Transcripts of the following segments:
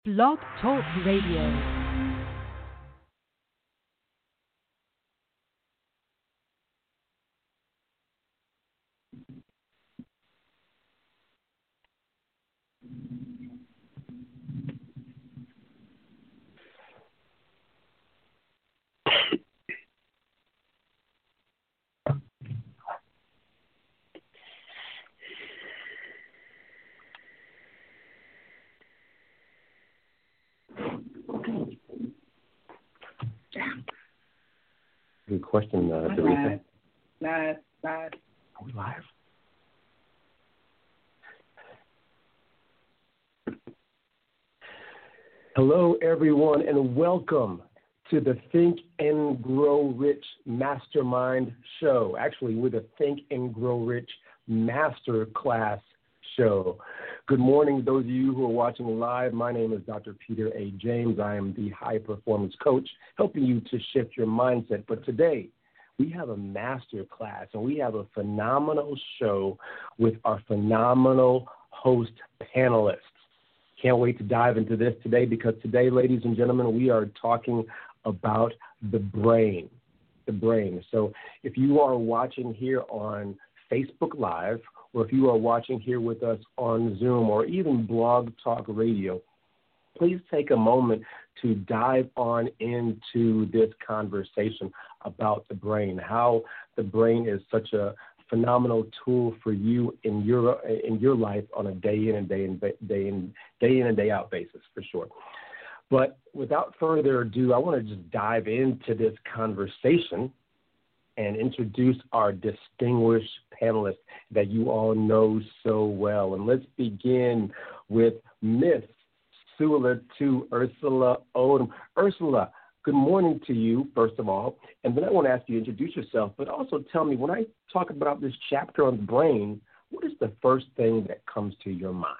Blog Talk Radio. Good question, Teresa. Live. Are we live? Hello, everyone, and welcome to the Think and Grow Rich Mastermind Show. Actually, we're the Think and Grow Rich Master Class Show. Good morning, those of you who are watching live. My name is Dr. Peter A. James. I am the high performance coach helping you to shift your mindset. But today, we have a master class, and we have a phenomenal show with our phenomenal host panelists. Can't wait to dive into this today because today, ladies and gentlemen, we are talking about the brain. The brain. So if you are watching here on Facebook Live, or if you are watching here with us on Zoom or even Blog Talk Radio, please take a moment to dive on into this conversation about the brain, how the brain is such a phenomenal tool for you in your life on a day in and day out basis, for sure. But without further ado, I want to just dive into this conversation and introduce our distinguished panelists that you all know so well. And let's begin with Miss Sula to Ursula Odom. Ursula, good morning to you, first of all. And then I want to ask you to introduce yourself, but also tell me, when I talk about this chapter on the brain, what is the first thing that comes to your mind?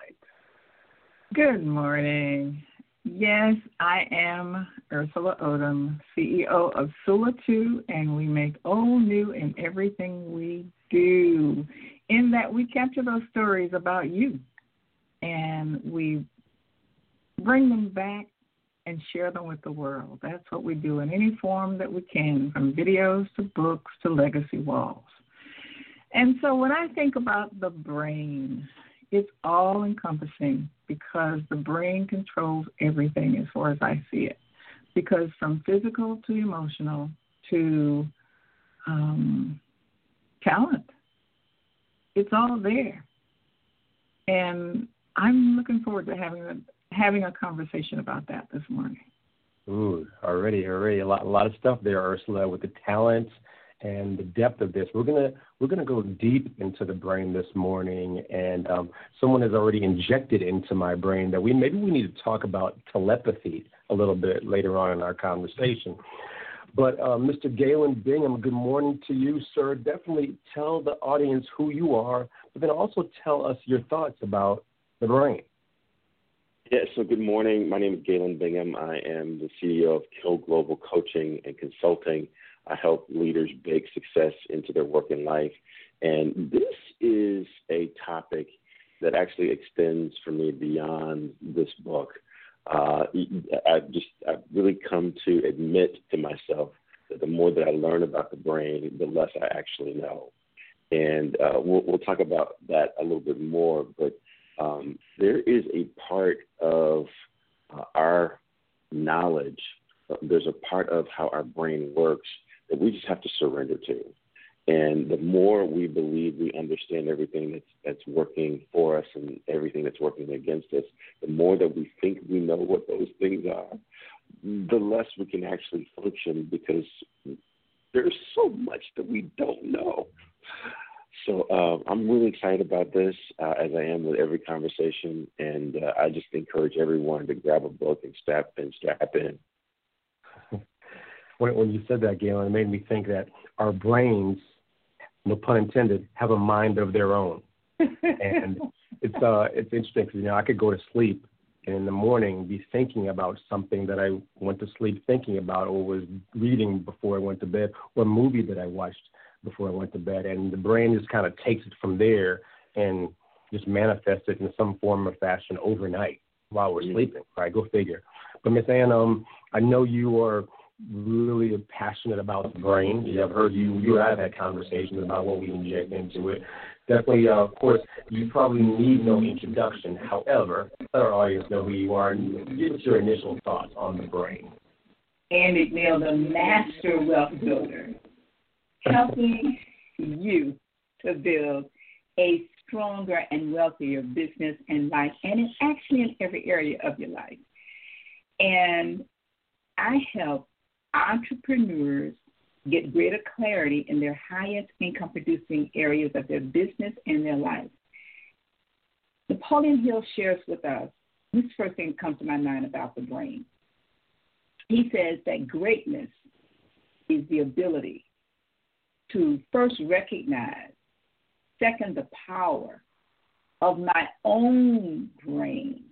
Good morning. Yes, I am Ursula Odom, CEO of Sula2, and we make old new in everything we do, in that we capture those stories about you, and we bring them back and share them with the world. That's what we do in any form that we can, from videos to books to legacy walls. And so when I think about the brain, it's all-encompassing because the brain controls everything as far as I see it. Because from physical to emotional to talent, it's all there. And I'm looking forward to having a conversation about that this morning. Ooh, already a lot of stuff there, Ursula, with the talents and the depth of this. We're gonna go deep into the brain this morning, and someone has already injected into my brain that maybe we need to talk about telepathy a little bit later on in our conversation. But Mr. Galen Bingham, good morning to you, sir. Definitely tell the audience who you are, but then also tell us your thoughts about the brain. Yeah, so good morning. My name is Galen Bingham. I am the CEO of Kill Global Coaching and Consulting. I help leaders bake success into their work and life. And this is a topic that actually extends for me beyond this book. I've really come to admit to myself that the more that I learn about the brain, the less I actually know. And we'll talk about that a little bit more, but there is a part of our knowledge, there's a part of how our brain works that we just have to surrender to. And the more we believe we understand everything that's working for us and everything that's working against us, the more that we think we know what those things are, the less we can actually function, because there's so much that we don't know. So I'm really excited about this, as I am with every conversation, and I just encourage everyone to grab a book and strap in. When you said that, Galen, it made me think that our brains, no pun intended, have a mind of their own. And it's interesting because, I could go to sleep and in the morning be thinking about something that I went to sleep thinking about, or was reading before I went to bed, or a movie that I watched before I went to bed. And the brain just kind of takes it from there and just manifests it in some form or fashion overnight. while we're sleeping, right? Go figure. But Miss Ann, I know you are really passionate about the brain. I've heard you and I have had conversations about what we inject into it. Definitely, of course, you probably need no introduction. However, let our audience know who you are and give us your initial thoughts on the brain. Ann McNeil, the master wealth builder, helping you to build a stronger and wealthier business and life, and it's actually in every area of your life. And I help entrepreneurs get greater clarity in their highest income producing areas of their business and their life. Napoleon Hill shares with us, this first thing that comes to my mind about the brain. He says that greatness is the ability to first recognize, second, the power of my own brain,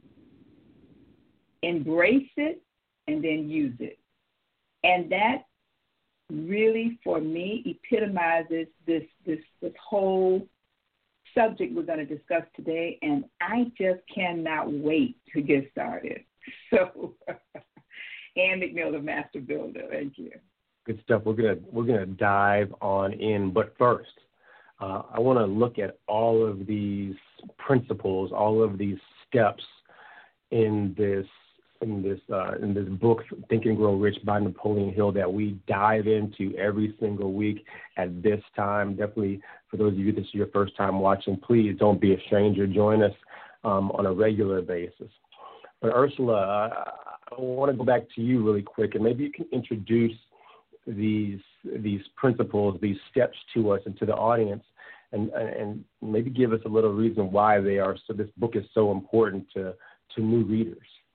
embrace it, and then use it. And that really, for me, epitomizes this whole subject we're going to discuss today, and I just cannot wait to get started. So, Ann McNeil, the master builder. Thank you. Good stuff. We're gonna dive on in, but first, I want to look at all of these principles, all of these steps in this book, Think and Grow Rich by Napoleon Hill, that we dive into every single week at this time. Definitely, for those of you this is your first time watching, please don't be a stranger. Join us on a regular basis. But Ursula, I want to go back to you really quick, and maybe you can introduce these principles, these steps to us and to the audience, and maybe give us a little reason why they are. So this book is so important to new readers.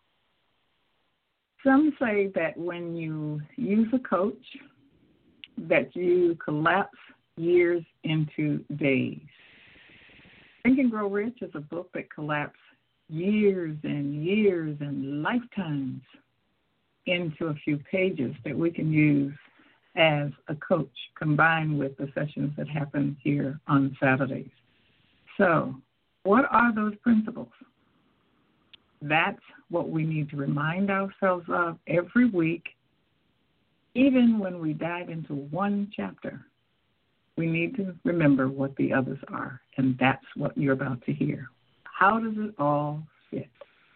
Some say that when you use a coach, that you collapse years into days. Think and Grow Rich is a book that collapses years and years and lifetimes into a few pages that we can use as a coach, combined with the sessions that happen here on Saturdays. So, what are those principles? That's what we need to remind ourselves of every week. Even when we dive into one chapter, we need to remember what the others are, and that's what you're about to hear. How does it all fit?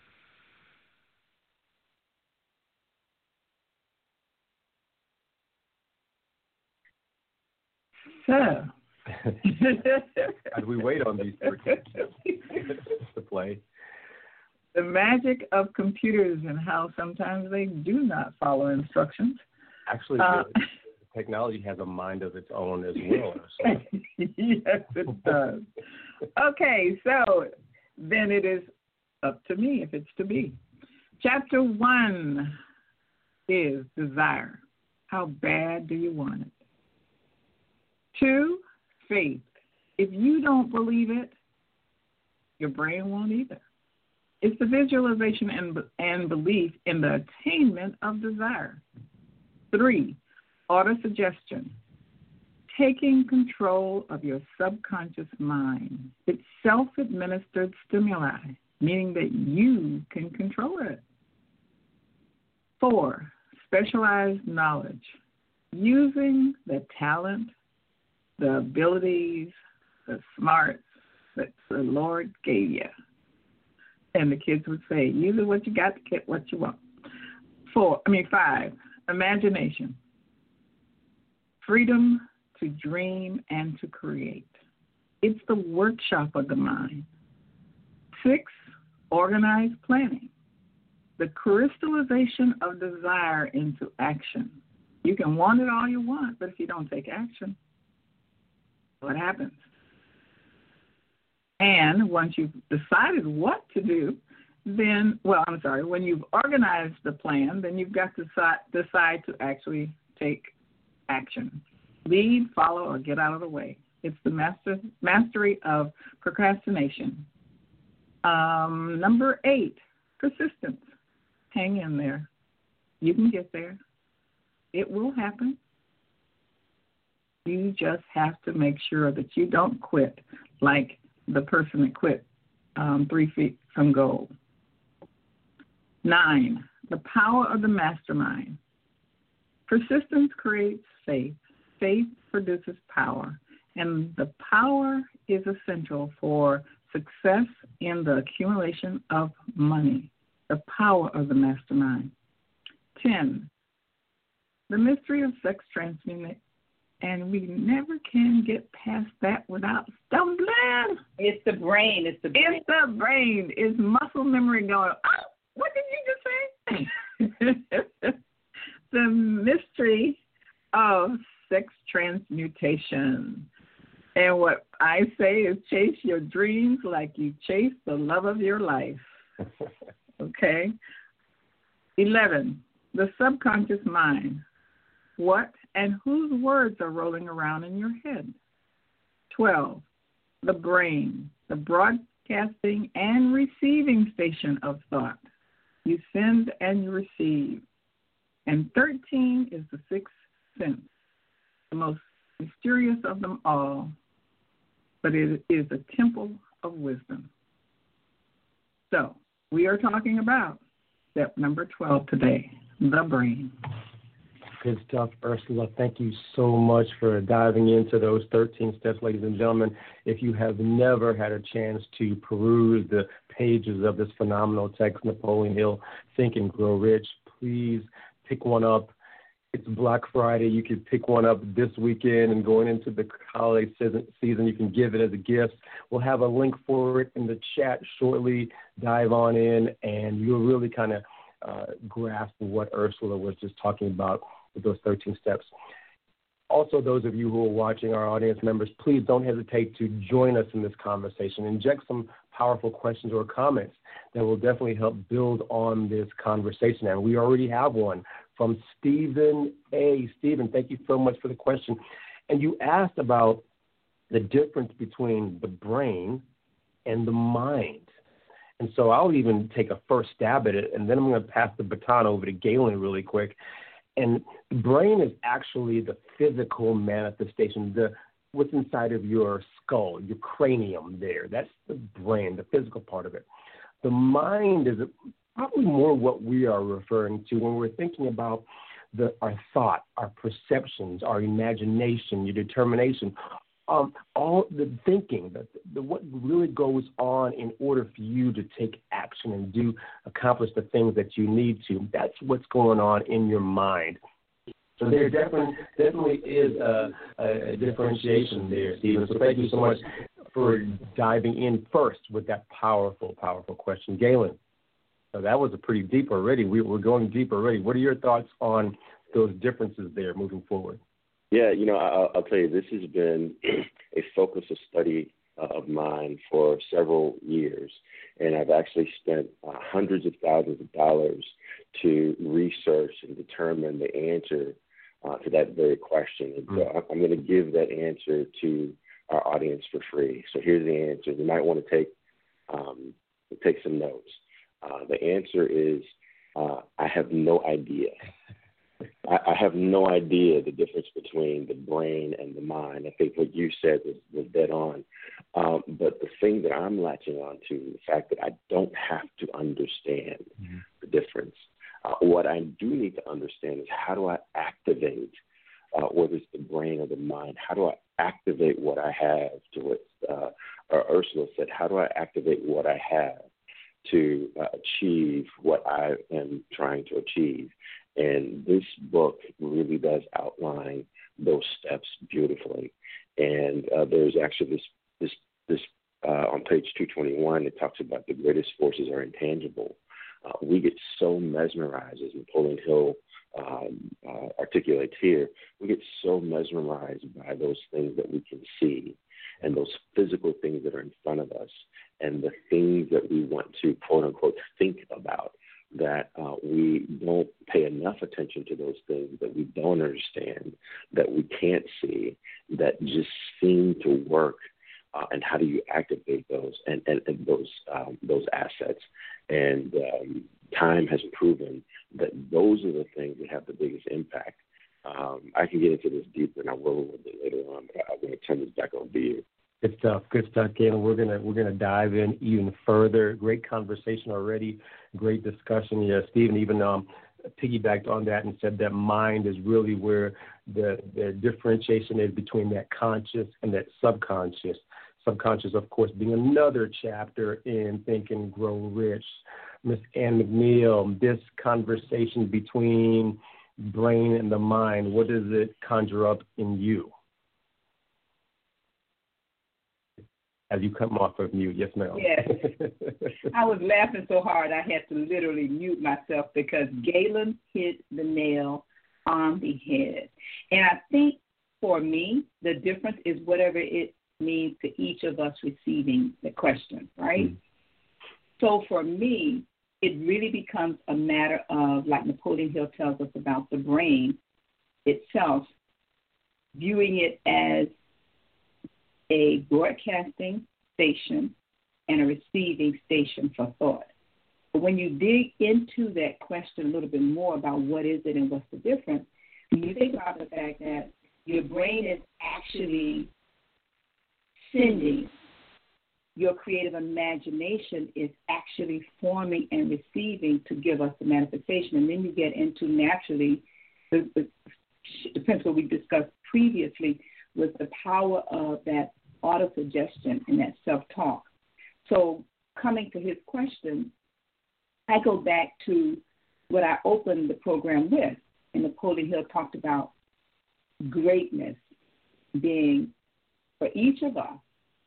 So, as we wait on these to play. The magic of computers and how sometimes they do not follow instructions. Actually, the technology has a mind of its own as well. So. Yes, it does. Okay, so then it is up to me if it's to be. Chapter 1 is desire. How bad do you want it? 2, faith. If you don't believe it, your brain won't either. It's the visualization and belief in the attainment of desire. 3, autosuggestion. Taking control of your subconscious mind. It's self-administered stimuli, meaning that you can control it. 4, specialized knowledge. Using the talent, the abilities, the smarts that the Lord gave you. And the kids would say, use it what you got to get what you want. 5, imagination. Freedom to dream and to create. It's the workshop of the mind. 6, organized planning. The crystallization of desire into action. You can want it all you want, but if you don't take action, what happens? And once you've decided what to do, then, when you've organized the plan, then you've got to decide to actually take action. Lead, follow, or get out of the way. It's the mastery of procrastination. Number 8, persistence. Hang in there. You can get there. It will happen. You just have to make sure that you don't quit like the person that quit 3 feet from goal. 9, the power of the mastermind. Persistence creates faith. Faith produces power. And the power is essential for success in the accumulation of money. The power of the mastermind. 10, the mystery of sex transmutation. And we never can get past that without stumbling. It's the brain. It's the brain. It's the brain. It's muscle memory going, oh, what did you just say? The mystery of sex transmutation. And what I say is chase your dreams like you chase the love of your life. Okay? 11, the subconscious mind. What and whose words are rolling around in your head? 12, the brain, the broadcasting and receiving station of thought. You send and you receive. And 13 is the sixth sense, the most mysterious of them all, but it is a temple of wisdom. So we are talking about step number 12 today, the brain. Good stuff, Ursula. Thank you so much for diving into those 13 steps, ladies and gentlemen. If you have never had a chance to peruse the pages of this phenomenal text, Napoleon Hill, Think and Grow Rich, please pick one up. It's Black Friday. You can pick one up this weekend, and going into the holiday season, you can give it as a gift. We'll have a link for it in the chat shortly. Dive on in, and you'll really kind of grasp what Ursula was just talking about with those 13 steps. Also, those of you who are watching, our audience members, please don't hesitate to join us in this conversation. Inject some powerful questions or comments that will definitely help build on this conversation. And we already have one from Stephen A. Stephen, thank you so much for the question. And you asked about the difference between the brain and the mind. And so I'll even take a first stab at it, and then I'm going to pass the baton over to Galen really quick. And the brain is actually the physical manifestation, what's inside of your skull, your cranium there. That's the brain, the physical part of it. The mind is probably more what we are referring to when we're thinking about our thought, our perceptions, our imagination, your determination, all the thinking, what really goes on in order for you to take action and accomplish the things that you need to. That's what's going on in your mind. So there definitely is a differentiation there, Stephen. So thank you so much for diving in first with that powerful, powerful question. Galen, so that was a pretty deep already. We're going deep already. What are your thoughts on those differences there moving forward? Yeah, I'll tell you, this has been a focus of study of mine for several years, and I've actually spent hundreds of thousands of dollars to research and determine the answer to that very question. And so I'm going to give that answer to our audience for free. So here's the answer. You might want to take some notes. The answer is I have no idea. I have no idea the difference between the brain and the mind. I think what you said was dead on. But the thing that I'm latching on to, the fact that I don't have to understand the difference. What I do need to understand is how do I activate, whether it's the brain or the mind, how do I activate what I have to what Ursula said, how do I activate what I have to achieve what I am trying to achieve? And this book really does outline those steps beautifully. And there's actually this on page 221, it talks about the greatest forces are intangible. We get so mesmerized, as Napoleon Hill articulates here, we get so mesmerized by those things that we can see and those physical things that are in front of us and the things that we want to, quote unquote, think about, that we don't pay enough attention to those things that we don't understand, that we can't see, that just seem to work, and how do you activate those and those assets? And time has proven that those are the things that have the biggest impact. I can get into this deeper, and I will a little bit later on, but I'm going to turn this back over to you. Good stuff, Galen. We're gonna dive in even further. Great conversation already. Great discussion. Yeah, Stephen even piggybacked on that and said that mind is really where the differentiation is between that conscious and that subconscious. Subconscious, of course, being another chapter in Think and Grow Rich. Ms. Ann McNeil, this conversation between brain and the mind, what does it conjure up in you? As you come off of mute, yes, ma'am. Yes. I was laughing so hard I had to literally mute myself because Galen hit the nail on the head. And I think for me, the difference is whatever it means to each of us receiving the question, right? Mm-hmm. So for me, it really becomes a matter of, like Napoleon Hill tells us about the brain itself, viewing it as a broadcasting station and a receiving station for thought. But when you dig into that question a little bit more about what is it and what's the difference, you think about the fact that your brain is actually sending, your creative imagination is actually forming and receiving to give us the manifestation. And then you get into naturally the principle we discussed previously was the power of that autosuggestion and that self-talk. So coming to his question, I go back to what I opened the program with. And Napoleon Hill talked about greatness being, for each of us,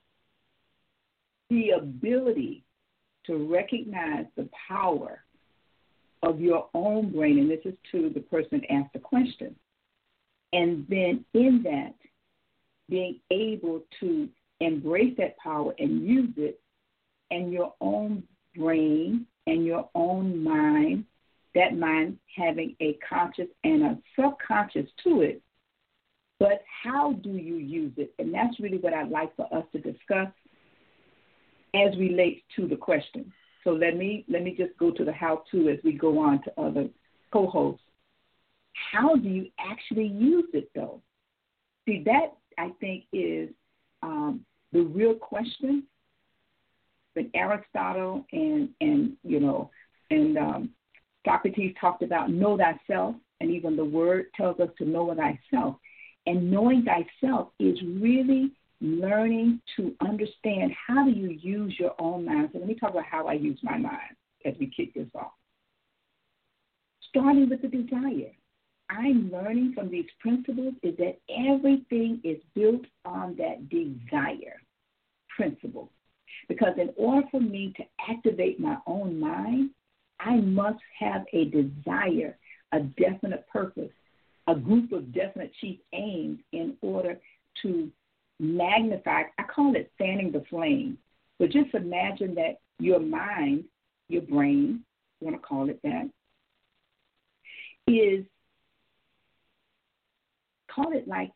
the ability to recognize the power of your own brain, and this is to the person that asked the question, and then in that, being able to embrace that power and use it, and your own brain and your own mind, that mind having a conscious and a subconscious to it, but how do you use it? And that's really what I'd like for us to discuss as relates to the question. So let me just go to the how-to as we go on to other co-hosts. How do you actually use it, though? See, that, I think, is the real question. When Aristotle and Socrates talked about know thyself, and even the word tells us to know thyself. And knowing thyself is really learning to understand how do you use your own mind. So let me talk about how I use my mind as we kick this off. Starting with the desire. I'm learning from these principles is that everything is built on that desire principle. Because in order for me to activate my own mind, I must have a desire, a definite purpose, a group of definite chief aims in order to magnify. I call it fanning the flame. But just imagine that your mind, your brain, you want to call it that, is, call it like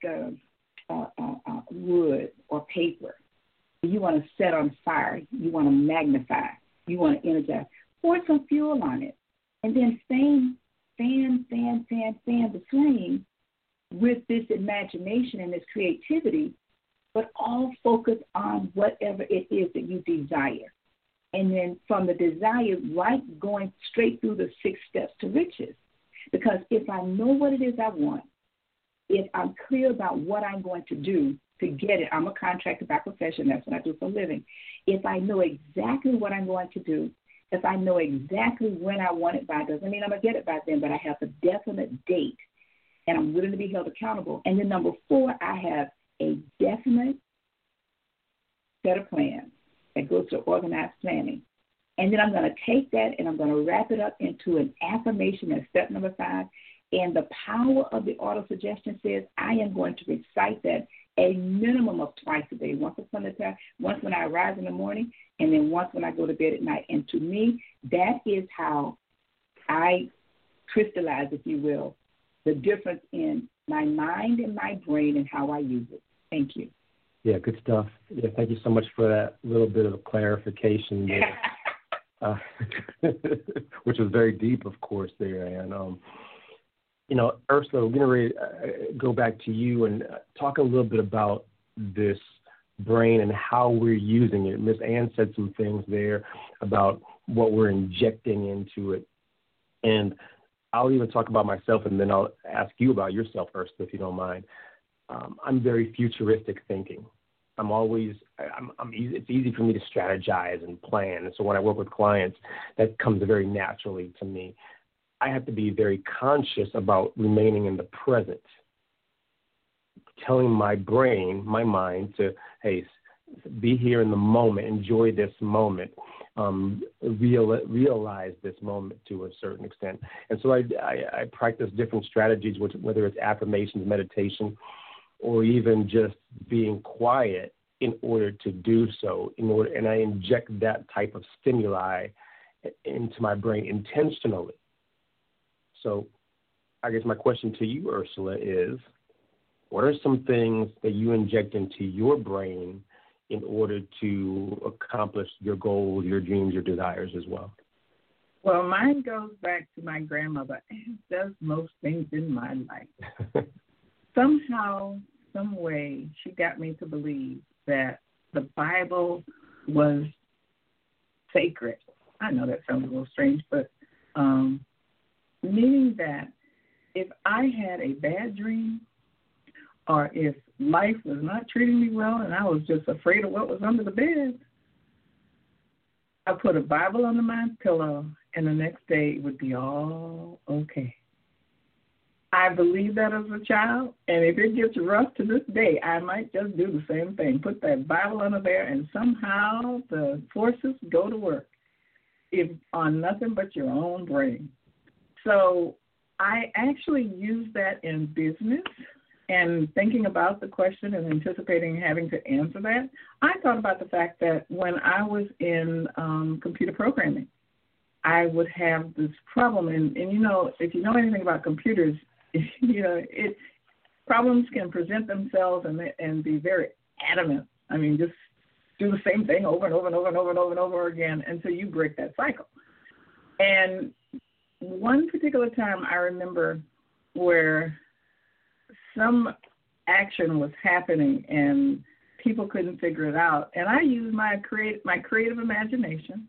wood or paper. You want to set on fire. You want to magnify. You want to energize. Pour some fuel on it. And then fan the flame with this imagination and this creativity, but all focus on whatever it is that you desire. And then from the desire, right, going straight through the 6 steps to riches. Because if I know what it is I want, if I'm clear about what I'm going to do to get it, I'm a contractor by profession, that's what I do for a living. If I know exactly what I'm going to do, if I know exactly when I want it by, doesn't mean I'm going to get it by then, but I have a definite date, and I'm willing to be held accountable. And then number 4, I have a definite set of plans that goes to organized planning. And then I'm going to take that and I'm going to wrap it up into an affirmation as step number 5. And the power of the autosuggestion says I am going to recite that a minimum of twice a day, once when I rise in the morning and then once when I go to bed at night. And to me, that is how I crystallize, if you will, the difference in my mind and my brain and how I use it. Thank you. Yeah, good stuff. Yeah, thank you so much for that little bit of clarification there, which was very deep, of course, there. And, Ursula, we're going to really go back to you and talk a little bit about this brain and how we're using it. Ms. Ann said some things there about what we're injecting into it. And I'll even talk about myself, and then I'll ask you about yourself first, if you don't mind. I'm very futuristic thinking. It's easy for me to strategize and plan. And so when I work with clients, that comes very naturally to me. I have to be very conscious about remaining in the present, telling my brain, my mind to, hey, be here in the moment, enjoy this moment, realize this moment to a certain extent. And so I practice different strategies, whether it's affirmations, meditation, or even just being quiet in order to do so. And I inject that type of stimuli into my brain intentionally. So I guess my question to you, Ursula, is what are some things that you inject into your brain in order to accomplish your goals, your dreams, your desires as well? Well, mine goes back to my grandmother, as does most things in my life. Somehow, some way, she got me to believe that the Bible was sacred. I know that sounds a little strange, but meaning that if I had a bad dream or if life was not treating me well and I was just afraid of what was under the bed, I put a Bible under my pillow and the next day it would be all okay. I believed that as a child, and if it gets rough to this day, I might just do the same thing. Put that Bible under there, and somehow the forces go to work if on nothing but your own brain. So I actually use that in business, and thinking about the question and anticipating having to answer that, I thought about the fact that when I was in computer programming, I would have this problem, and you know, if you know anything about computers, you know, problems can present themselves and be very adamant. I mean, just do the same thing over and over and over and over and over and over again until you break that cycle. And one particular time I remember where some action was happening and people couldn't figure it out, and I used my creative imagination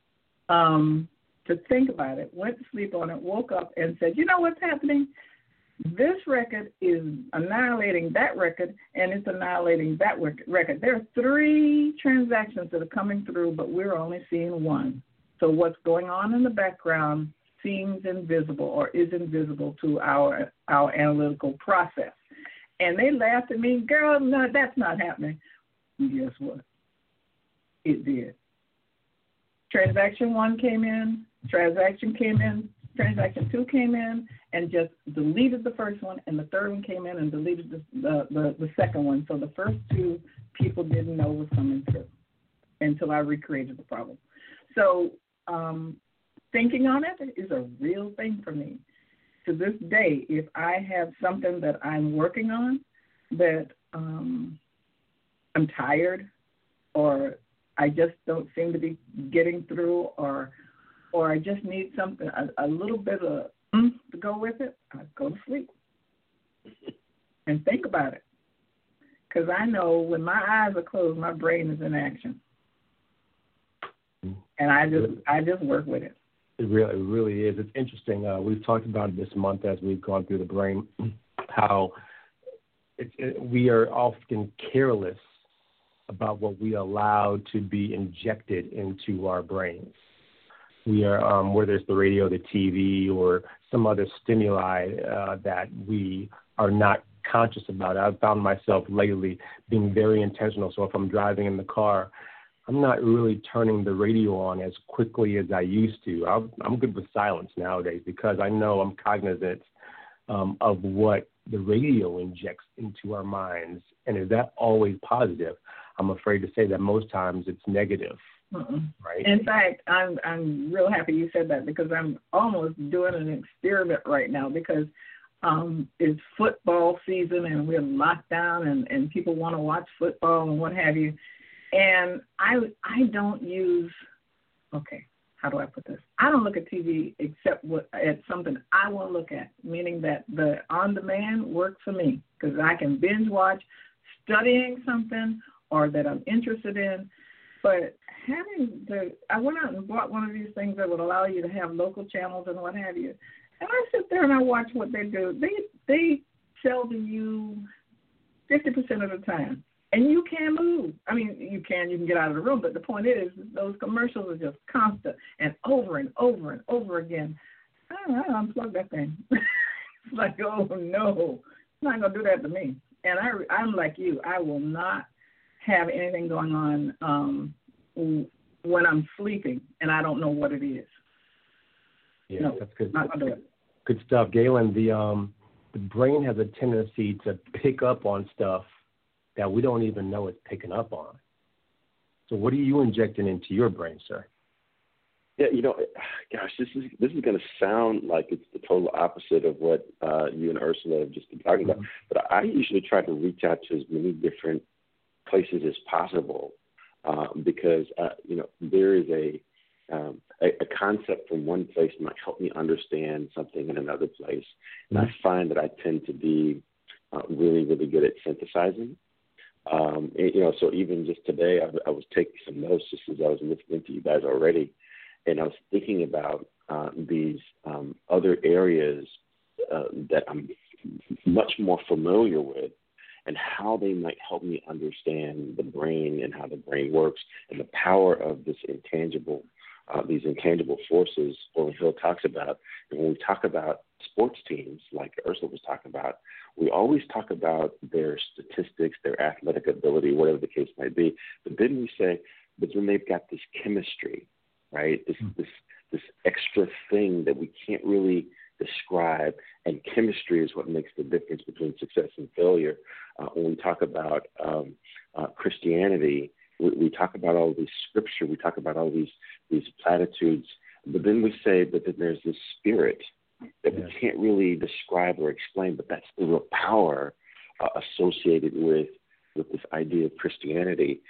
to think about it, went to sleep on it, woke up and said, you know what's happening? This record is annihilating that record, and it's annihilating that record. There are 3 transactions that are coming through, but we're only seeing one. So what's going on in the background seems invisible or is invisible to our analytical process. And they laughed at me, girl, no, that's not happening. And guess what? It did. Transaction 1 came in, transaction 2 came in, and just deleted the first one, and the third one came in and deleted the second one. So the first 2 people didn't know was coming through until I recreated the problem. So thinking on it is a real thing for me. To this day, if I have something that I'm working on that I'm tired or I just don't seem to be getting through or I just need something, a little bit of to go with it, I go to sleep and think about it. Because I know when my eyes are closed, my brain is in action. And I just work with it. It really is. It's interesting. We've talked about it this month as we've gone through the brain, how we are often careless about what we allow to be injected into our brains. We are, whether it's the radio, the TV, or some other stimuli that we are not conscious about. I've found myself lately being very intentional. So if I'm driving in the car, I'm not really turning the radio on as quickly as I used to. I'm good with silence nowadays because I know I'm cognizant of what the radio injects into our minds. And is that always positive? I'm afraid to say that most times it's negative. Right. In fact, I'm real happy you said that because I'm almost doing an experiment right now because it's football season and we're locked down and people want to watch football and what have you. And I don't use, how do I put this? I don't look at TV except at something I want to look at, meaning that the on-demand works for me because I can binge watch studying something or that I'm interested in. But I went out and bought one of these things that would allow you to have local channels and what have you. And I sit there and I watch what they do. They sell to you 50% of the time. And you can't move. I mean, you can get out of the room, but the point is those commercials are just constant and over and over and over again. I unplug that thing. It's like, oh, no, it's not going to do that to me. And I'm like you. I will not have anything going on when I'm sleeping and I don't know what it is. Yeah, no, that's good. Not going to do it. Good stuff. Galen, the brain has a tendency to pick up on stuff that we don't even know it's picking up on. So what are you injecting into your brain, sir? Yeah, gosh, this is going to sound like it's the total opposite of what you and Ursula have just been talking about. But I usually try to reach out to as many different places as possible because, there is a concept from one place might help me understand something in another place. And I find that I tend to be really, really good at synthesizing. So even just today, I was taking some notes just as I was listening to you guys already, and I was thinking about these other areas that I'm much more familiar with and how they might help me understand the brain and how the brain works and the power of these intangible forces Napoleon Hill talks about. And when we talk about sports teams, like Ursula was talking about, we always talk about their statistics, their athletic ability, whatever the case might be. But then we say, but then they've got this chemistry, right? This extra thing that we can't really describe, and chemistry is what makes the difference between success and failure. When we talk about Christianity, we talk about all these scripture, we talk about all these platitudes, but then we say that there's this spirit that we can't really describe or explain, but that's the real power associated with this idea of Christianity.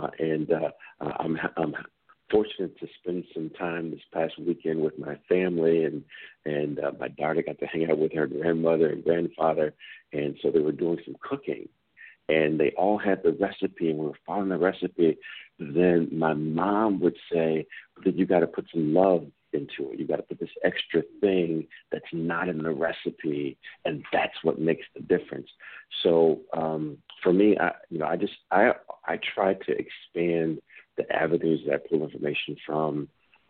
I'm fortunate to spend some time this past weekend with my family, and my daughter got to hang out with her grandmother and grandfather, and so they were doing some cooking. And they all had the recipe, and we were following the recipe. Then my mom would say, "But you got to put some love into it. You got to put this extra thing that's not in the recipe, and that's what makes the difference." So for me, I try to expand the avenues that I pull information from.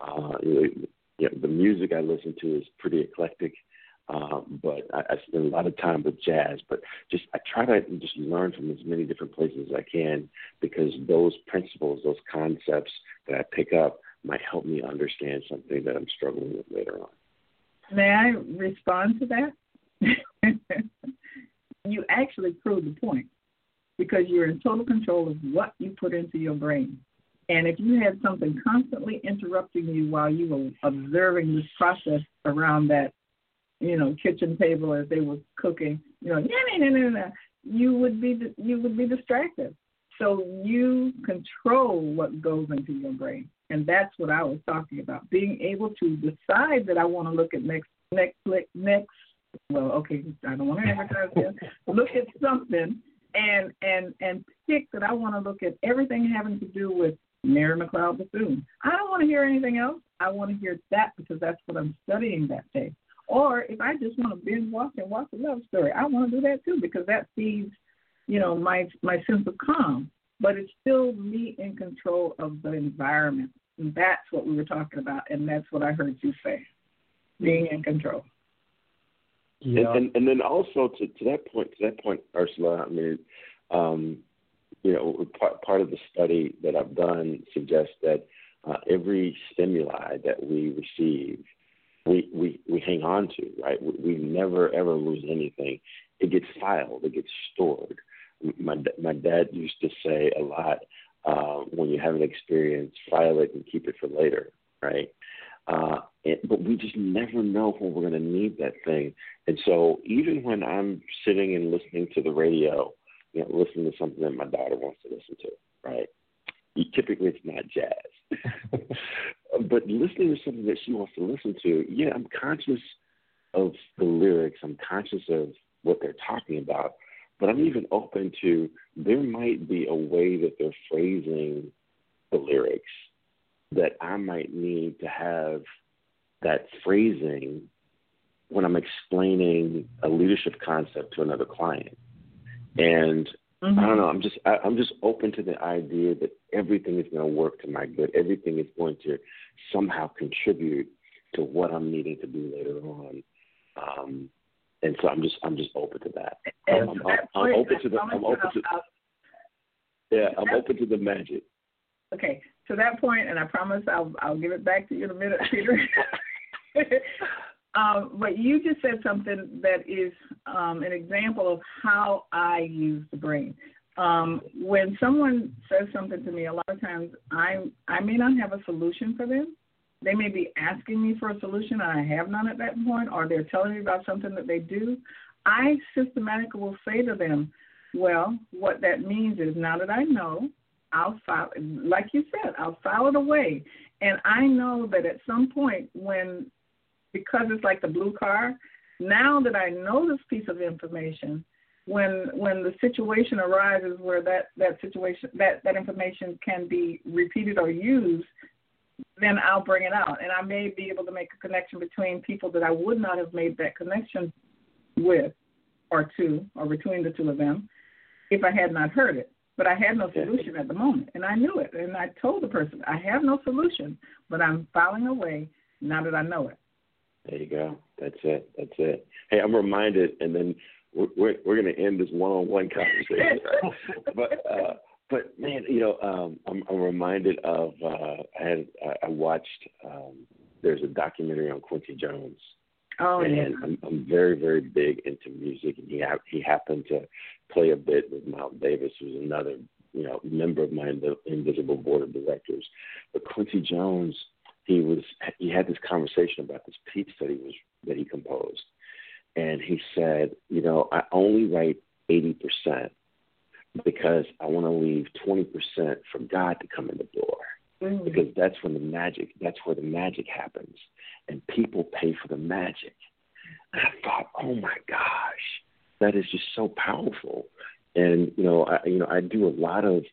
The music I listen to is pretty eclectic. But I spend a lot of time with jazz, but I try to just learn from as many different places as I can, because those principles, those concepts that I pick up might help me understand something that I'm struggling with later on. May I respond to that? You actually proved the point, because you're in total control of what you put into your brain. And if you had something constantly interrupting you while you were observing this process around that, kitchen table as they were cooking, you would be distracted. So you control what goes into your brain, and that's what I was talking about. Being able to decide that I want to look at Netflix. Well, okay, I don't want to advertise this. Look at something and pick that I want to look at everything having to do with Mary McLeod Bethune. I don't want to hear anything else. I want to hear that because that's what I'm studying that day. Or if I just want to binge watch and watch a love story, I want to do that too, because that feeds, my sense of calm. But it's still me in control of the environment. And that's what we were talking about, and that's what I heard you say, being in control. Yeah. And then also to that point, Ursula, I mean, part of the study that I've done suggests that every stimuli that we receive, we hang on to, right? We never, ever lose anything. It gets filed. It gets stored. My dad used to say a lot, when you have an experience, file it and keep it for later, right? But we just never know when we're going to need that thing. And so even when I'm sitting and listening to the radio, listening to something that my daughter wants to listen to, right? Typically it's not jazz. But listening to something that she wants to listen to, I'm conscious of the lyrics. I'm conscious of what they're talking about. But I'm even open to, there might be a way that they're phrasing the lyrics, that I might need to have that phrasing when I'm explaining a leadership concept to another client. And I don't know, I'm just open to the idea that everything is going to work to my good. Everything is going to somehow contribute to what I'm needing to do later on. And so I'm just open to that. I'm open to the magic. Okay, to that point, and I promise I'll give it back to you in a minute, Peter. But you just said something that is an example of how I use the brain. When someone says something to me, a lot of times I may not have a solution for them. They may be asking me for a solution, and I have none at that point, or they're telling me about something that they do. I systematically will say to them, well, what that means is now that I know, I'll file, like you said, I'll file it away. And I know that at some point because it's like the blue car, now that I know this piece of information, when the situation arises where that information can be repeated or used, then I'll bring it out. And I may be able to make a connection between people that I would not have made that connection with or between the two of them if I had not heard it. But I had no solution at the moment, and I knew it. And I told the person, I have no solution, but I'm filing away now that I know it. There you go. That's it. Hey, I'm reminded, and then we're going to end this one-on-one conversation. But man, I'm reminded of I watched. There's a documentary on Quincy Jones. Oh, and yeah. I'm very, very big into music, and he happened to play a bit with Miles Davis, who's another member of my invisible board of directors. But Quincy Jones, he had this conversation about this piece that he composed, and he said, I only write 80% because I want to leave 20% for God to come in the door. Because that's where the magic happens, and people pay for the magic. And I thought, oh my gosh, that is just so powerful. And I do a lot of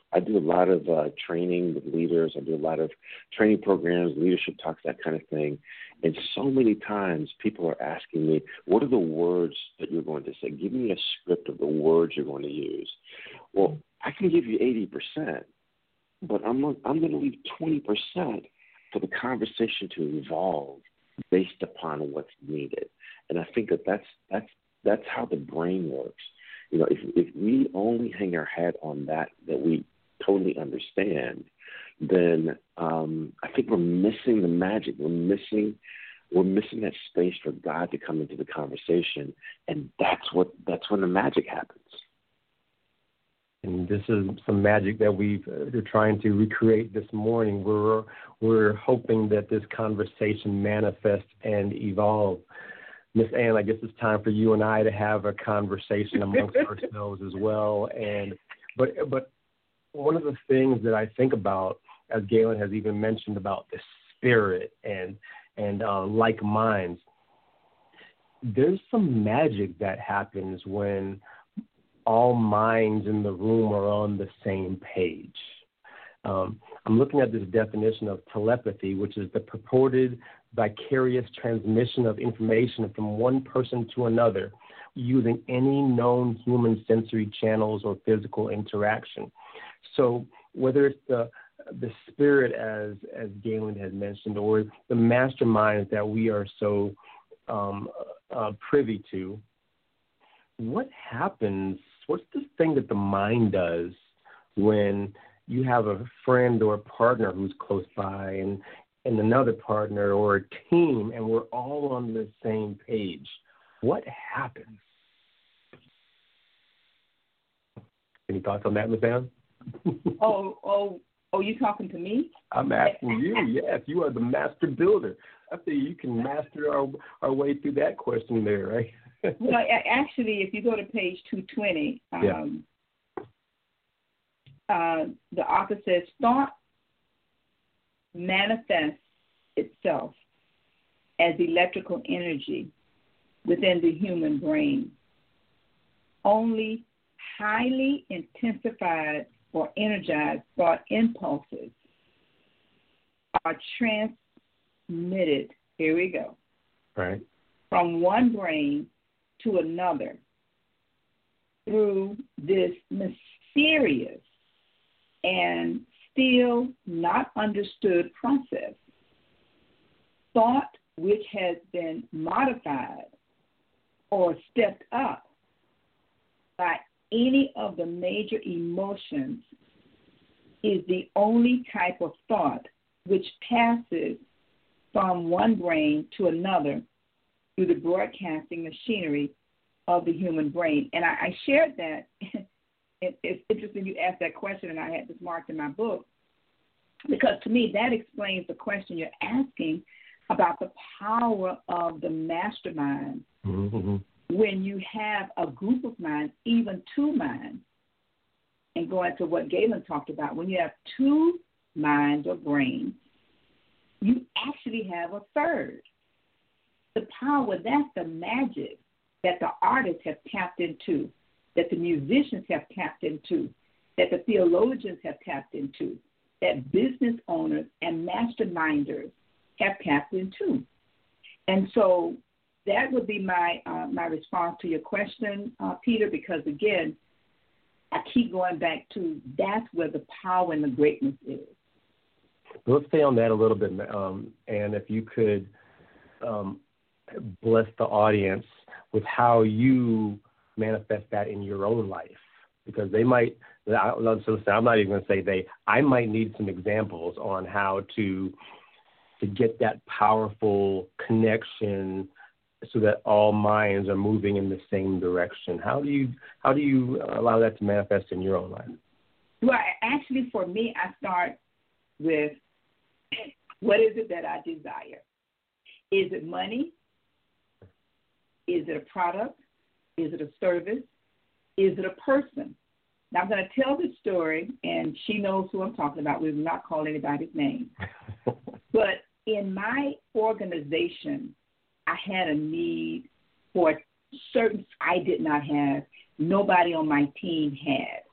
training with leaders. I do a lot of training programs, leadership talks, that kind of thing. And so many times people are asking me, what are the words that you're going to say? Give me a script of the words you're going to use. Well, I can give you 80%. But I'm going to leave 20% for the conversation to evolve based upon what's needed. And I think that's how the brain works. If we only hang our hat on that we totally understand, then I think we're missing the magic. We're missing that space for God to come into the conversation, and that's when the magic happens. And this is some magic that we're trying to recreate this morning. We're hoping that this conversation manifests and evolve. Miss Ann, I guess it's time for you and I to have a conversation amongst ourselves as well. But one of the things that I think about, as Galen has even mentioned about the spirit and like minds, there's some magic that happens when all minds in the room are on the same page. I'm looking at this definition of telepathy, which is the purported vicarious transmission of information from one person to another using any known human sensory channels or physical interaction. So whether it's the spirit, as Galen had mentioned, or the masterminds that we are so privy to, what happens? What's this thing that the mind does when you have a friend or a partner who's close by and another partner or a team, and we're all on the same page? What happens? Any thoughts on that, Ms. Ann? Oh, you talking to me? I'm asking you. Yes, you are the master builder. I think you can master our way through that question there, right? Well, actually, if you go to page 220, the author says, thought manifests itself as electrical energy within the human brain. Only highly intensified or energized thought impulses are transmitted, here we go, right, from one brain to another through this mysterious and still not understood process. Thought which has been modified or stepped up by any of the major emotions is the only type of thought which passes from one brain to another through the broadcasting machinery of the human brain. And I shared that. It's interesting you asked that question, and I had this marked in my book, because to me that explains the question you're asking about the power of the mastermind. Mm-hmm. When you have a group of minds, even two minds, and going to what Galen talked about, when you have two minds or brains, you actually have a third. The power, that's the magic that the artists have tapped into, that the musicians have tapped into, that the theologians have tapped into, that business owners and masterminders have tapped into. And so that would be my response to your question, Peter, because, again, I keep going back to that's where the power and the greatness is. Let's stay on that a little bit, and if you could bless the audience with how you manifest that in your own life, because they might, I'm not even going to say they, I might need some examples on how to get that powerful connection so that all minds are moving in the same direction. How do you allow that to manifest in your own life? Well, actually, for me, I start with what is it that I desire? Is it money? Is it a product? Is it a service? Is it a person? Now, I'm going to tell this story, and she knows who I'm talking about. We will not call anybody's name. But in my organization, I had a need for certain I did not have. Nobody on my team had.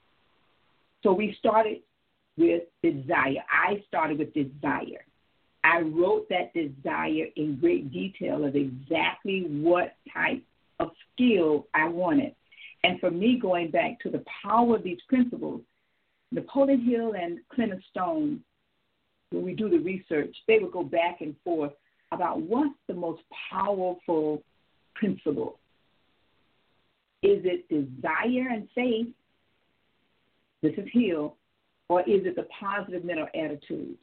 So we started with desire. I started with desire. I wrote that desire in great detail of exactly what type of skill I wanted. And for me, going back to the power of these principles, Napoleon Hill and Clement Stone, when we do the research, they would go back and forth about what's the most powerful principle. Is it desire and faith? This is Hill. Or is it the positive mental attitude?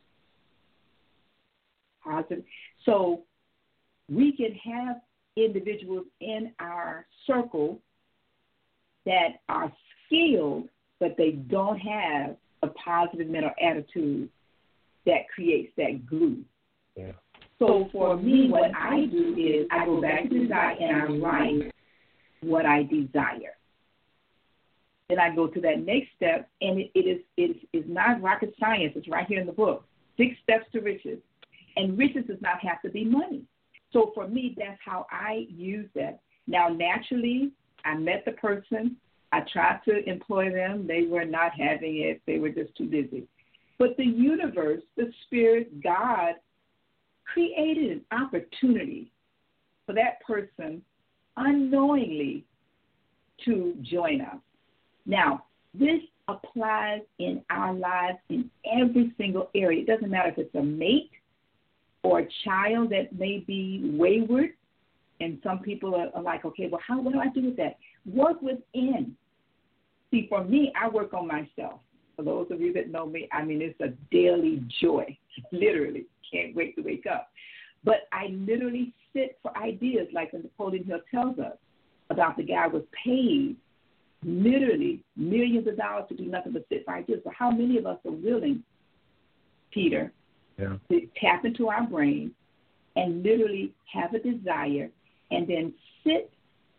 Positive. So we can have individuals in our circle that are skilled, but they don't have a positive mental attitude that creates that glue. Yeah. So for me, what I do is I go back to desire and I write what I desire. Then I go to that next step, and it is not rocket science. It's right here in the book. 6 steps to riches. And riches does not have to be money. So for me, that's how I use that. Now, naturally, I met the person. I tried to employ them. They were not having it. They were just too busy. But the universe, the spirit, God, created an opportunity for that person unknowingly to join us. Now, this applies in our lives in every single area. It doesn't matter if it's a mate or a child that may be wayward, and some people are like, okay, well, what do I do with that? Work within. See, for me, I work on myself. For those of you that know me, I mean, it's a daily joy, literally. Can't wait to wake up. But I literally sit for ideas, like Napoleon Hill tells us about the guy was paid literally millions of dollars to do nothing but sit for ideas. So how many of us are willing, Peter, to tap into our brain and literally have a desire and then sit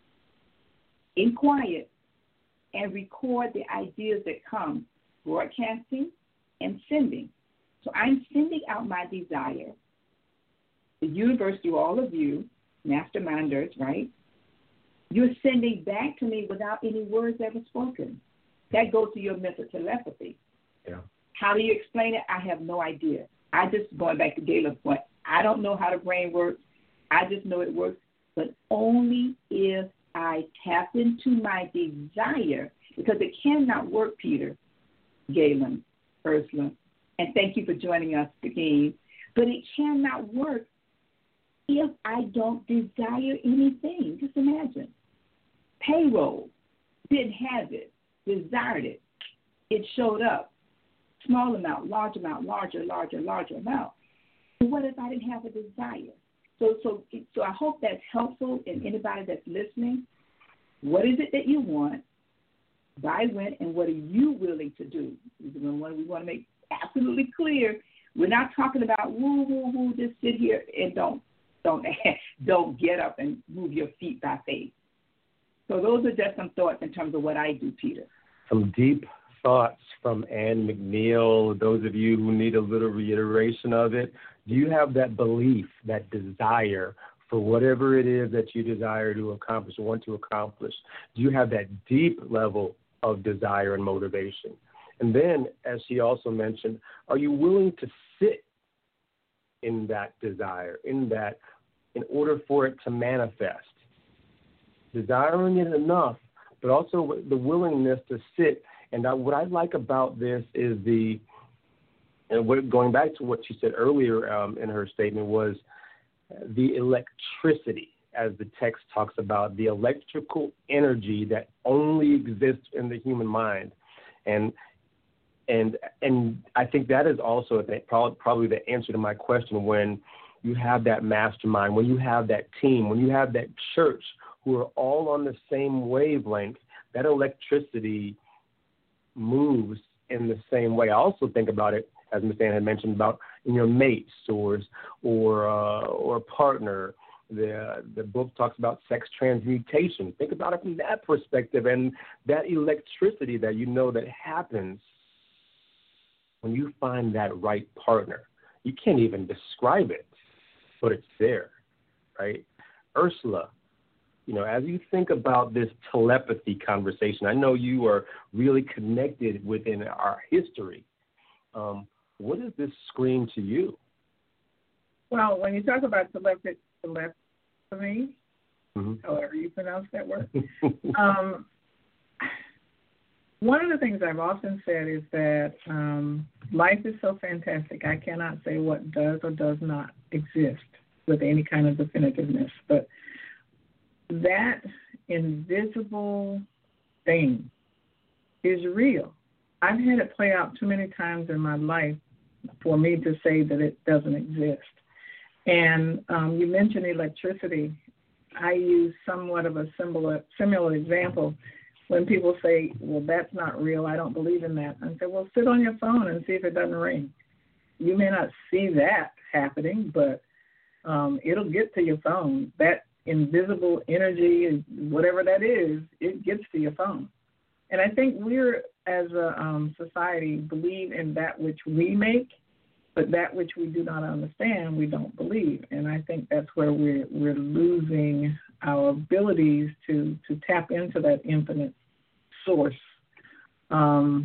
in quiet and record the ideas that come, broadcasting and sending. So I'm sending out my desire. The universe, through all of you, masterminders, right? You're sending back to me without any words ever spoken. That goes to your mental telepathy. Yeah. How do you explain it? I have no idea. I just, going back to Galen's point, I don't know how the brain works. I just know it works, but only if I tap into my desire, because it cannot work, Peter, Galen, Ursula, and thank you for joining us again, but it cannot work if I don't desire anything. Just imagine. Payroll, didn't have it, desired it. It showed up. Small amount, large amount, larger amount. But what if I didn't have a desire? So I hope that's helpful in anybody that's listening. What is it that you want? By when, and what are you willing to do? We want to make absolutely clear. We're not talking about woo, just sit here and don't get up and move your feet by faith. So those are just some thoughts in terms of what I do, Peter. Some deep thoughts from Ann McNeil. Those of you who need a little reiteration of it, do you have that belief, that desire for whatever it is that you desire to accomplish or want to accomplish? Do you have that deep level of desire and motivation? And then, as she also mentioned, are you willing to sit in that desire, in order for it to manifest? Desiring it enough, but also the willingness to sit. And what I like about this is going back to what she said earlier in her statement, was the electricity, as the text talks about, the electrical energy that only exists in the human mind. And I think that is also probably the answer to my question. When you have that mastermind, when you have that team, when you have that church who are all on the same wavelength, that electricity moves in the same way. I also think about it, as Ms. Ann had mentioned, about your mates or partner. The book talks about sex transmutation. Think about it from that perspective, and that electricity that that happens when you find that right partner. You can't even describe it, but it's there, right? Ursula, as you think about this telepathy conversation, I know you are really connected within our history. What does this scream to you? Well, when you talk about telepathy, mm-hmm. however you pronounce that word, one of the things I've often said is that life is so fantastic, I cannot say what does or does not exist with any kind of definitiveness, but that invisible thing is real. I've had it play out too many times in my life for me to say that it doesn't exist. And you mentioned electricity. I use somewhat of a similar example. When people say, well, that's not real, I don't believe in that, I say, well, sit on your phone and see if it doesn't ring. You may not see that happening, but it'll get to your phone. That invisible energy, whatever that is, it gets to your phone. And I think we're, as a society, believe in that which we make, but that which we do not understand, we don't believe. And I think that's where we're losing our abilities to tap into that infinite source. And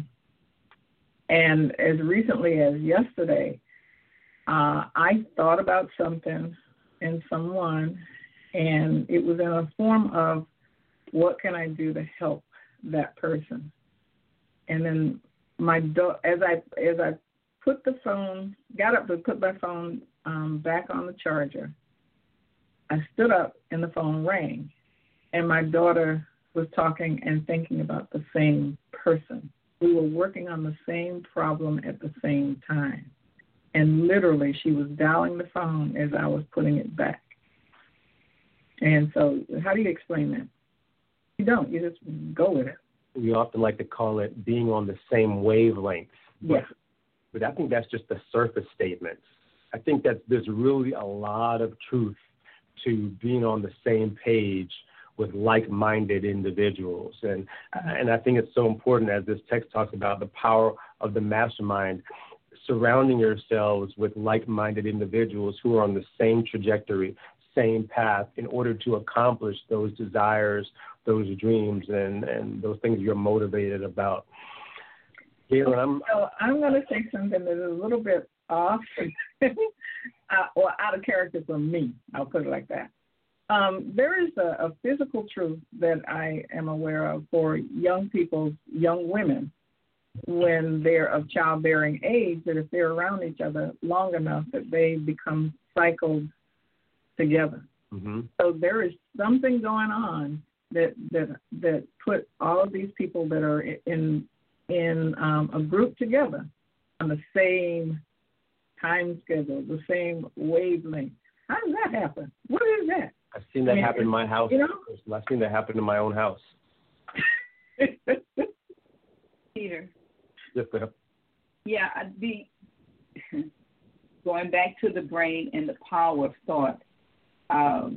as recently as yesterday, I thought about something and someone, and it was in a form of, what can I do to help that person? And then as I put the phone, got up to put my phone back on the charger, I stood up and the phone rang, and my daughter was talking and thinking about the same person. We were working on the same problem at the same time. And literally, she was dialing the phone as I was putting it back. And so how do you explain that? You don't. You just go with it. We often like to call it being on the same wavelength. Yeah. But I think that's just a surface statement. I think that there's really a lot of truth to being on the same page with like-minded individuals. And I think it's so important, as this text talks about the power of the mastermind, surrounding yourselves with like-minded individuals who are on the same trajectory, same path in order to accomplish those desires, those dreams, and those things you're motivated about. Galen, I'm going to say something that is a little bit off or out of character for me. I'll put it like that. There is a physical truth that I am aware of for young people, young women, when they're of childbearing age, that if they're around each other long enough, that they become cycled together. Mm-hmm. So there is something going on that put all of these people that are in a group together on the same time schedule, the same wavelength. How does that happen? What is that? I've seen that happen in my house. You know? I've seen that happen in my own house. Peter. Yes, ma'am. Yeah, going back to the brain and the power of thought, I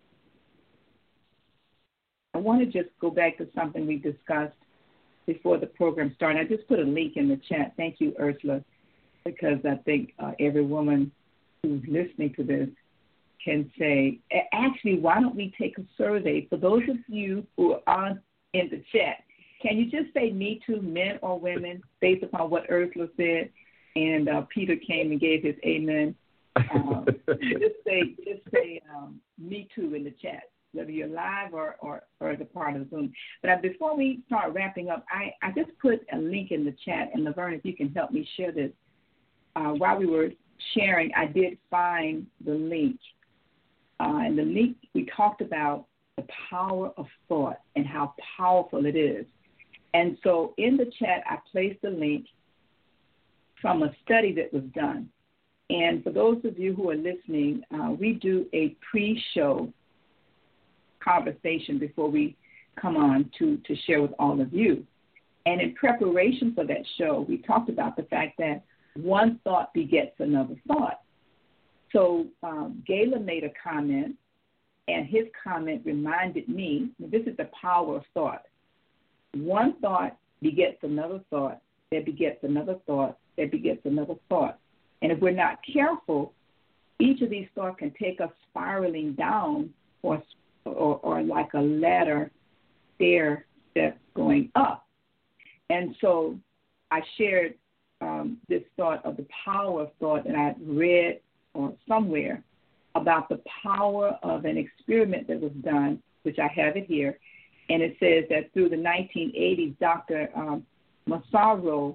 want to just go back to something we discussed before the program started. I just put a link in the chat. Thank you, Ursula, because I think every woman who's listening to this can say, actually, why don't we take a survey? For those of you who are in the chat, can you just say me too, men or women, based upon what Ursula said? And Peter came and gave his amen. Just say me too in the chat, whether you're live or as a part of Zoom. But before we start wrapping up, I just put a link in the chat, and Laverne, if you can help me share this. While we were sharing, I did find the link. And the link, we talked about the power of thought and how powerful it is. And so in the chat, I placed a link from a study that was done. And for those of you who are listening, we do a pre-show conversation before we come on to share with all of you. And in preparation for that show, we talked about the fact that one thought begets another thought. So Galen made a comment, and his comment reminded me, this is the power of thought. One thought begets another thought, that begets another thought, that begets another thought. And if we're not careful, each of these thoughts can take us spiraling down or like a ladder stair step going up. And so I shared this thought of the power of thought, and I read somewhere about the power of an experiment that was done, which I have it here, and it says that through the 1980s, Dr. Masaru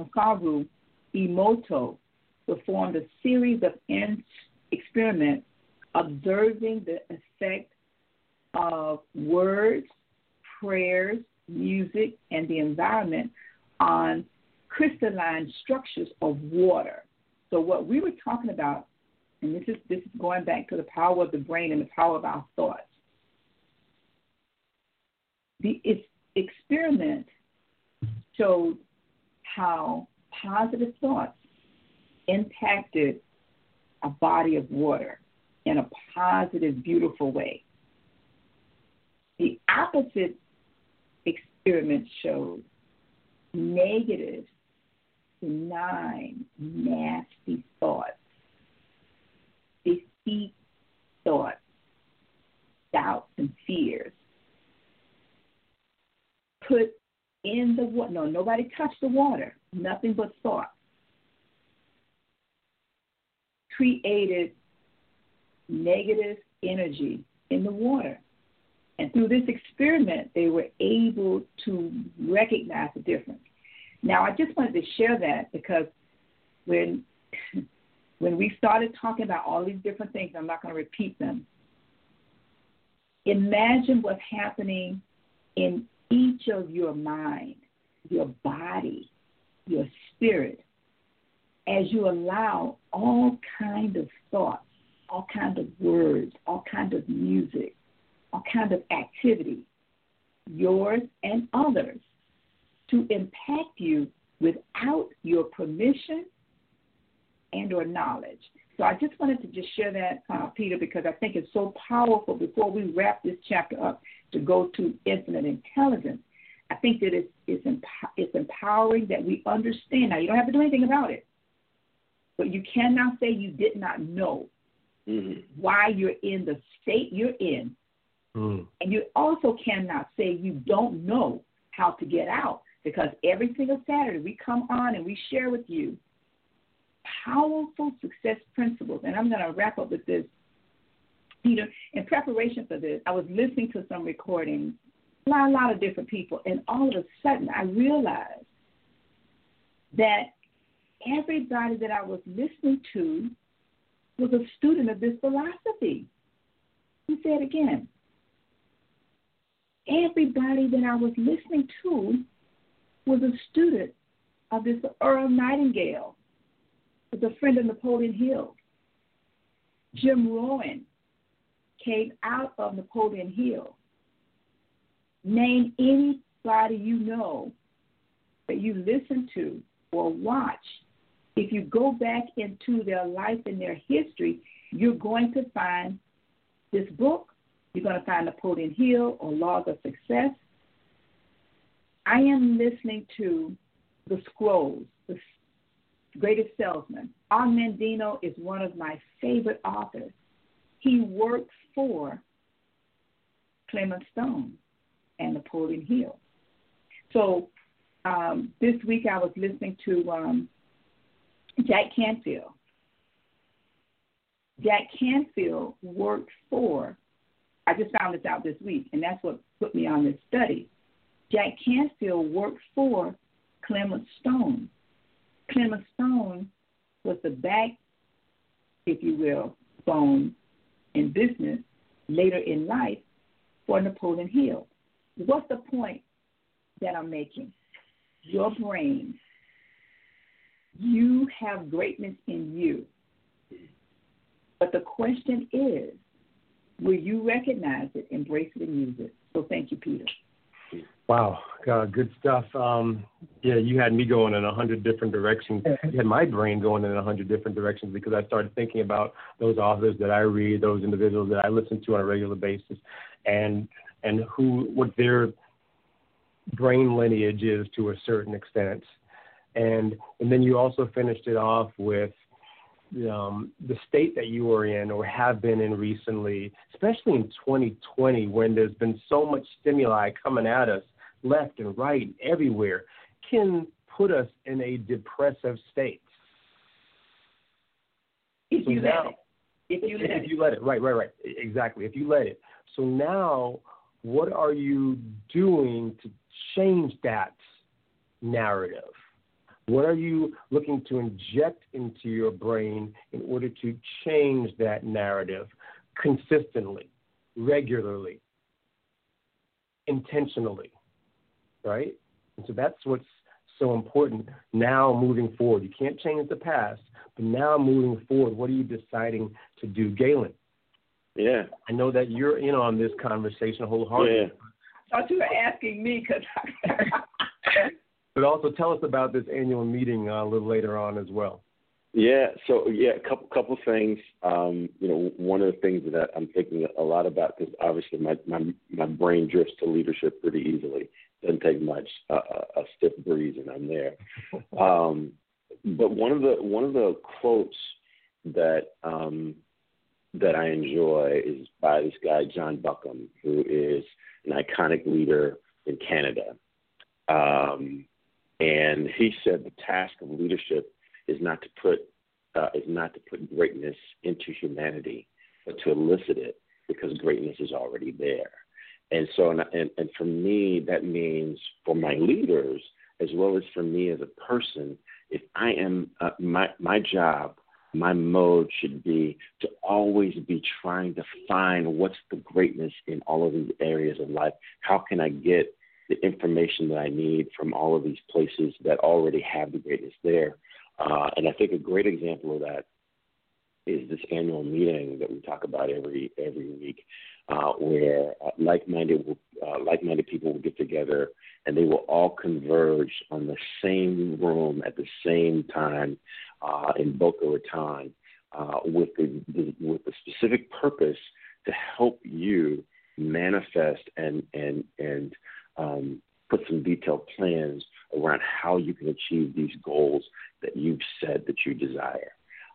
Emoto performed a series of experiments observing the effect of words, prayers, music, and the environment on crystalline structures of water. So what we were talking about, and this is going back to the power of the brain and the power of our thoughts. The experiment showed how positive thoughts impacted a body of water in a positive, beautiful way. The opposite experiment showed negative, benign, nasty thoughts, defeat thoughts, doubts and fears put in the water. No, nobody touched the water. Nothing but thought. Created negative energy in the water. And through this experiment, they were able to recognize the difference. Now, I just wanted to share that because when we started talking about all these different things, I'm not going to repeat them. Imagine what's happening in each of your mind, your body, your spirit, as you allow all kinds of thoughts, all kinds of words, all kinds of music, all kinds of activity, yours and others, to impact you without your permission and or knowledge. So I just wanted to just share that, Peter, because I think it's so powerful before we wrap this chapter up to go to infinite intelligence. I think that it's empowering that we understand. Now, you don't have to do anything about it, but you cannot say you did not know why you're in the state you're in. And you also cannot say you don't know how to get out, because every single Saturday we come on and we share with you powerful success principles. And I'm going to wrap up with this, Peter. In preparation for this, I was listening to some recordings, a lot of different people, and all of a sudden I realized that everybody that I was listening to was a student of this philosophy. Let me say it again. Everybody that I was listening to was a student of this Earl Nightingale, was a friend of Napoleon Hill. Jim Rohn came out of Napoleon Hill. Name anybody you know that you listen to or watch. If you go back into their life and their history, you're going to find this book. You're going to find Napoleon Hill or Laws of Success. I am listening to The Scrolls, The Greatest Salesman. Og Mandino is one of my favorite authors. He works for Clement Stone and Napoleon Hill. So this week I was listening to Jack Canfield. Jack Canfield worked for, I just found this out this week, and that's what put me on this study. Jack Canfield worked for Clement Stone. Clement Stone was the back, if you will, bone in business later in life for Napoleon Hill. What's the point that I'm making? Your brain, you have greatness in you. But the question is, will you recognize it, embrace it, and use it? So thank you, Peter. Wow, good stuff. Yeah, you had me going in 100 different directions. You had my brain going in 100 different directions because I started thinking about those authors that I read, those individuals that I listen to on a regular basis, and what their brain lineage is to a certain extent. And then you also finished it off with the state that you are in or have been in recently, especially in 2020 when there's been so much stimuli coming at us left and right everywhere, can put us in a depressive state. If you let it. Right. Exactly. If you let it. So now, what are you doing to change that narrative? What are you looking to inject into your brain in order to change that narrative consistently, regularly, intentionally, right? And so that's what's so important now moving forward. You can't change the past, but now moving forward, what are you deciding to do? Galen. Yeah. I know that you're in on this conversation wholeheartedly. Yeah. I thought you were asking me because But also tell us about this annual meeting a little later on as well. Yeah. So a couple things. One of the things that I'm thinking a lot about, because obviously my brain drifts to leadership pretty easily. Doesn't take much, a stiff breeze, and I'm there. But one of the quotes that I enjoy is by this guy John Buckham, who is an iconic leader in Canada. And he said the task of leadership is not to put greatness into humanity, but to elicit it, because greatness is already there. And so, and for me, that means for my leaders as well as for me as a person, if I am my job, my mode should be to always be trying to find what's the greatness in all of these areas of life. How can I get the information that I need from all of these places that already have the greatness there? And I think a great example of that is this annual meeting that we talk about every week, where like-minded people will get together and they will all converge on the same room at the same time in Boca Raton with the specific purpose to help you manifest and put some detailed plans around how you can achieve these goals that you've said that you desire.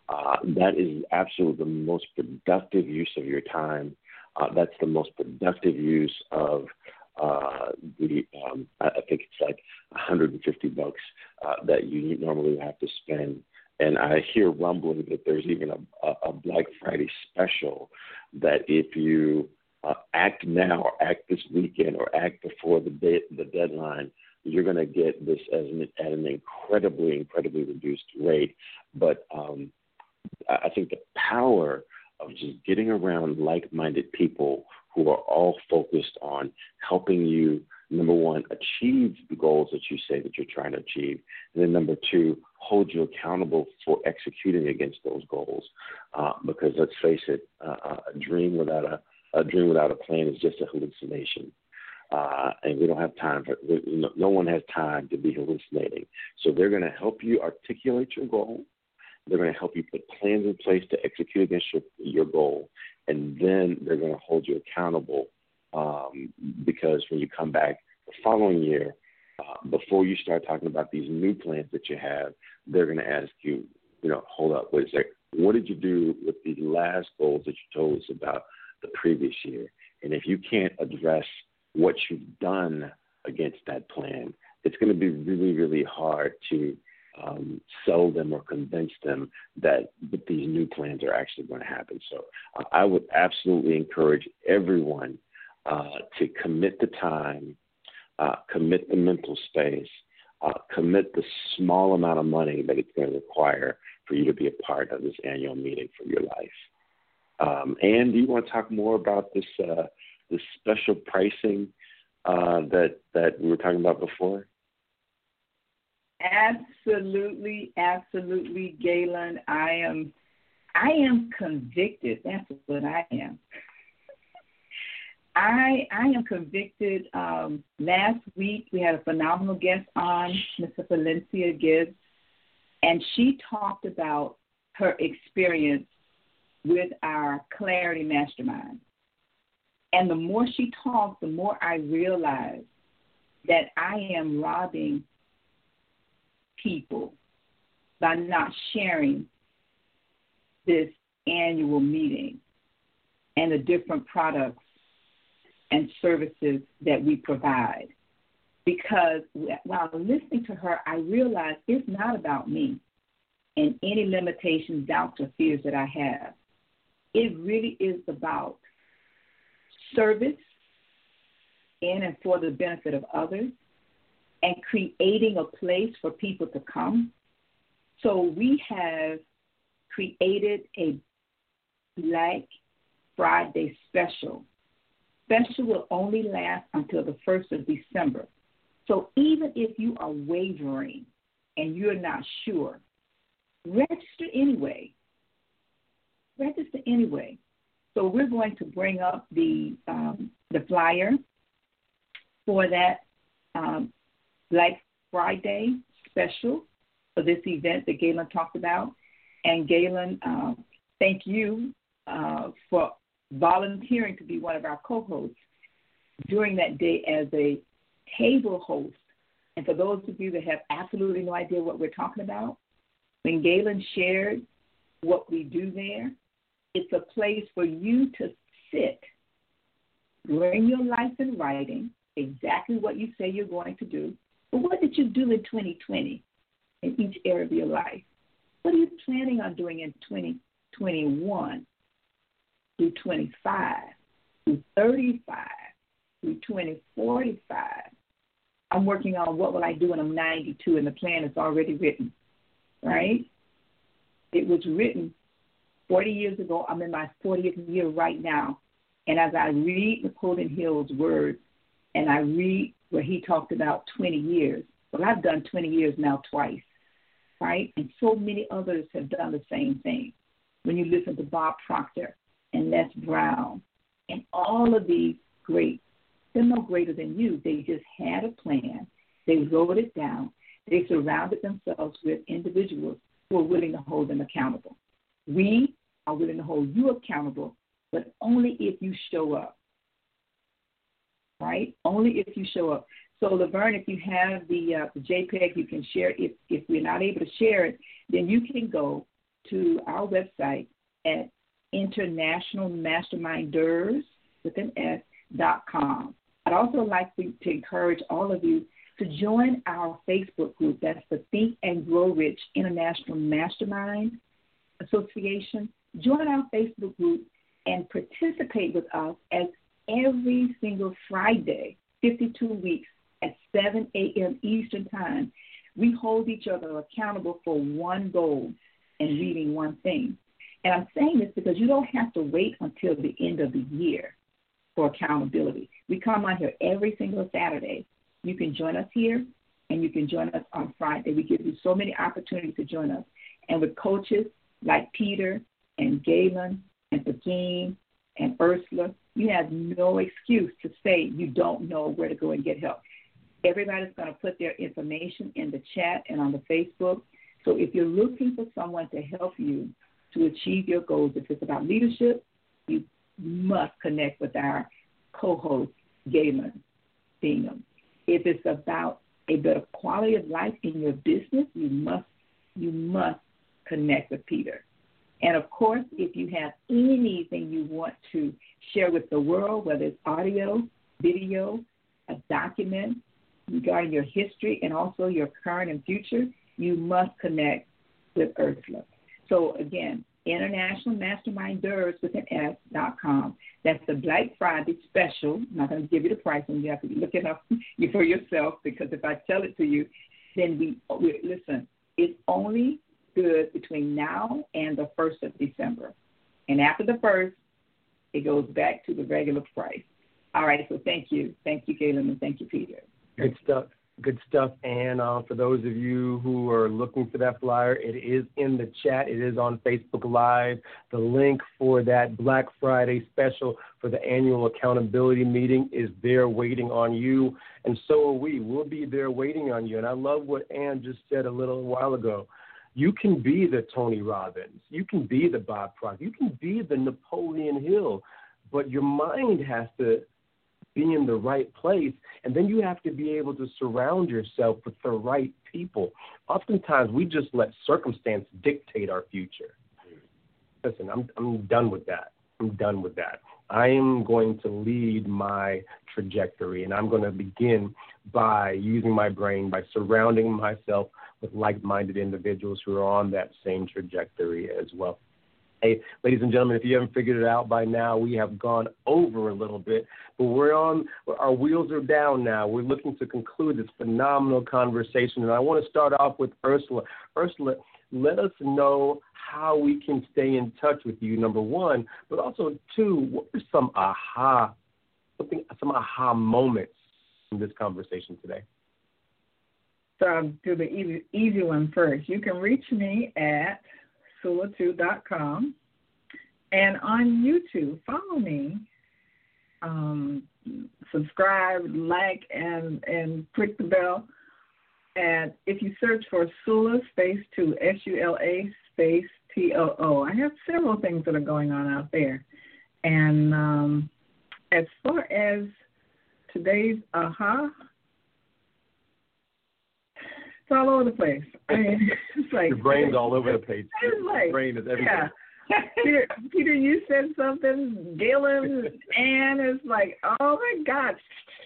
That is absolutely the most productive use of your time. That's the most productive use of I think it's like $150 that you normally have to spend. And I hear rumbling that there's even a Black Friday special that if you act now or act this weekend or act before the deadline, you're going to get this at an incredibly reduced rate. But I think the power of just getting around like-minded people who are all focused on helping you, number one, achieve the goals that you say that you're trying to achieve, and then number two, hold you accountable for executing against those goals. Because let's face it, a dream without a plan is just a hallucination. And we don't have time for no one has time to be hallucinating. So they're going to help you articulate your goal. They're going to help you put plans in place to execute against your goal, and then they're going to hold you accountable because when you come back the following year, before you start talking about these new plans that you have, they're going to ask you, hold up, wait a second, what did you do with these last goals that you told us about the previous year? And if you can't address what you've done against that plan, it's going to be really hard to sell them or convince them that these new plans are actually going to happen. So I would absolutely encourage everyone to commit the time, commit the mental space, commit the small amount of money that it's going to require for you to be a part of this annual meeting for your life. Anne, do you want to talk more about this special pricing that we were talking about before? Absolutely, Galen. I am convicted. That's what I am. I am convicted. Last week we had a phenomenal guest on, Mrs. Valencia Gibbs, and she talked about her experience with our Clarity Mastermind. And the more she talked, the more I realized that I am robbing people by not sharing this annual meeting and the different products and services that we provide. Because while listening to her, I realized it's not about me and any limitations, doubts, or fears that I have. It really is about service in and for the benefit of others, and creating a place for people to come. So we have created a Black Friday special. Special will only last until the 1st of December. So even if you are wavering and you're not sure, register anyway. So we're going to bring up the flyer for that Black Friday special for this event that Galen talked about. And Galen, thank you for volunteering to be one of our co-hosts during that day as a table host. And for those of you that have absolutely no idea what we're talking about, when Galen shared what we do there, it's a place for you to sit, bring your life in writing, exactly what you say you're going to do. But what did you do in 2020 in each area of your life? What are you planning on doing in 2021 through 25, through 35, through 2045? I'm working on what will I do when I'm 92, and the plan is already written, right? It was written 40 years ago. I'm in my 40th year right now. And as I read Napoleon Hill's words, and I read where he talked about 20 years. Well, I've done 20 years now twice, right? And so many others have done the same thing. When you listen to Bob Proctor and Les Brown and all of these greats, they're no greater than you. They just had a plan. They wrote it down. They surrounded themselves with individuals who are willing to hold them accountable. We are willing to hold you accountable, but only if you show up. Right? Only if you show up. So, Laverne, if you have the JPEG, you can share. If we're not able to share it, then you can go to our website at internationalmasterminders.com. I'd also like to encourage all of you to join our Facebook group. That's the Think and Grow Rich International Mastermind Association. Join our Facebook group and participate with us as every single Friday, 52 weeks at 7 a.m. Eastern Time, we hold each other accountable for one goal and reading one thing. And I'm saying this because you don't have to wait until the end of the year for accountability. We come on here every single Saturday. You can join us here, and you can join us on Friday. We give you so many opportunities to join us. And with coaches like Peter and Galen and Begin and Ursula, you have no excuse to say you don't know where to go and get help. Everybody's going to put their information in the chat and on the Facebook. So if you're looking for someone to help you to achieve your goals, if it's about leadership, you must connect with our co-host, Galen Bingham. If it's about a better quality of life in your business, you must connect with Peter. And, of course, if you have anything you want to share with the world, whether it's audio, video, a document regarding your history and also your current and future, you must connect with Ursula. So, again, internationalmasterminders.com. That's the Black Friday special. I'm not going to give you the price, and you have to look it up for yourself, because if I tell it to you, then we listen, it's only good between now and the 1st of December. And after the 1st, it goes back to the regular price. All right, so thank you. Thank you, Galen, and thank you, Peter. Good stuff. Good stuff. And for those of you who are looking for that flyer, it is in the chat. It is on Facebook Live. The link for that Black Friday special for the annual accountability meeting is there waiting on you. And so are we. We'll be there waiting on you. And I love what Ann just said a little while ago. You can be the Tony Robbins. You can be the Bob Proctor. You can be the Napoleon Hill. But your mind has to be in the right place, and then you have to be able to surround yourself with the right people. Oftentimes, we just let circumstance dictate our future. Listen, I'm done with that. I'm done with that. I am going to lead my trajectory, and I'm going to begin by using my brain, by surrounding myself with like-minded individuals who are on that same trajectory as well. Hey, ladies and gentlemen, if you haven't figured it out by now, we have gone over a little bit, but our wheels are down now. We're looking to conclude this phenomenal conversation, and I want to start off with Ursula. Ursula, let us know how we can stay in touch with you, number one, but also, two, what are some aha moments from this conversation today? So I'll do the easy one first. You can reach me at Sula2.com, and on YouTube, follow me, subscribe, like, and click the bell. And if you search for Sula space 2, SULA space TOO, I have several things that are going on out there. And as far as today's aha, it's all over the place. I mean, it's like your brain's all over the place. Your brain is everything. Yeah. Peter, you said something. Galen, Ann is like, oh my gosh.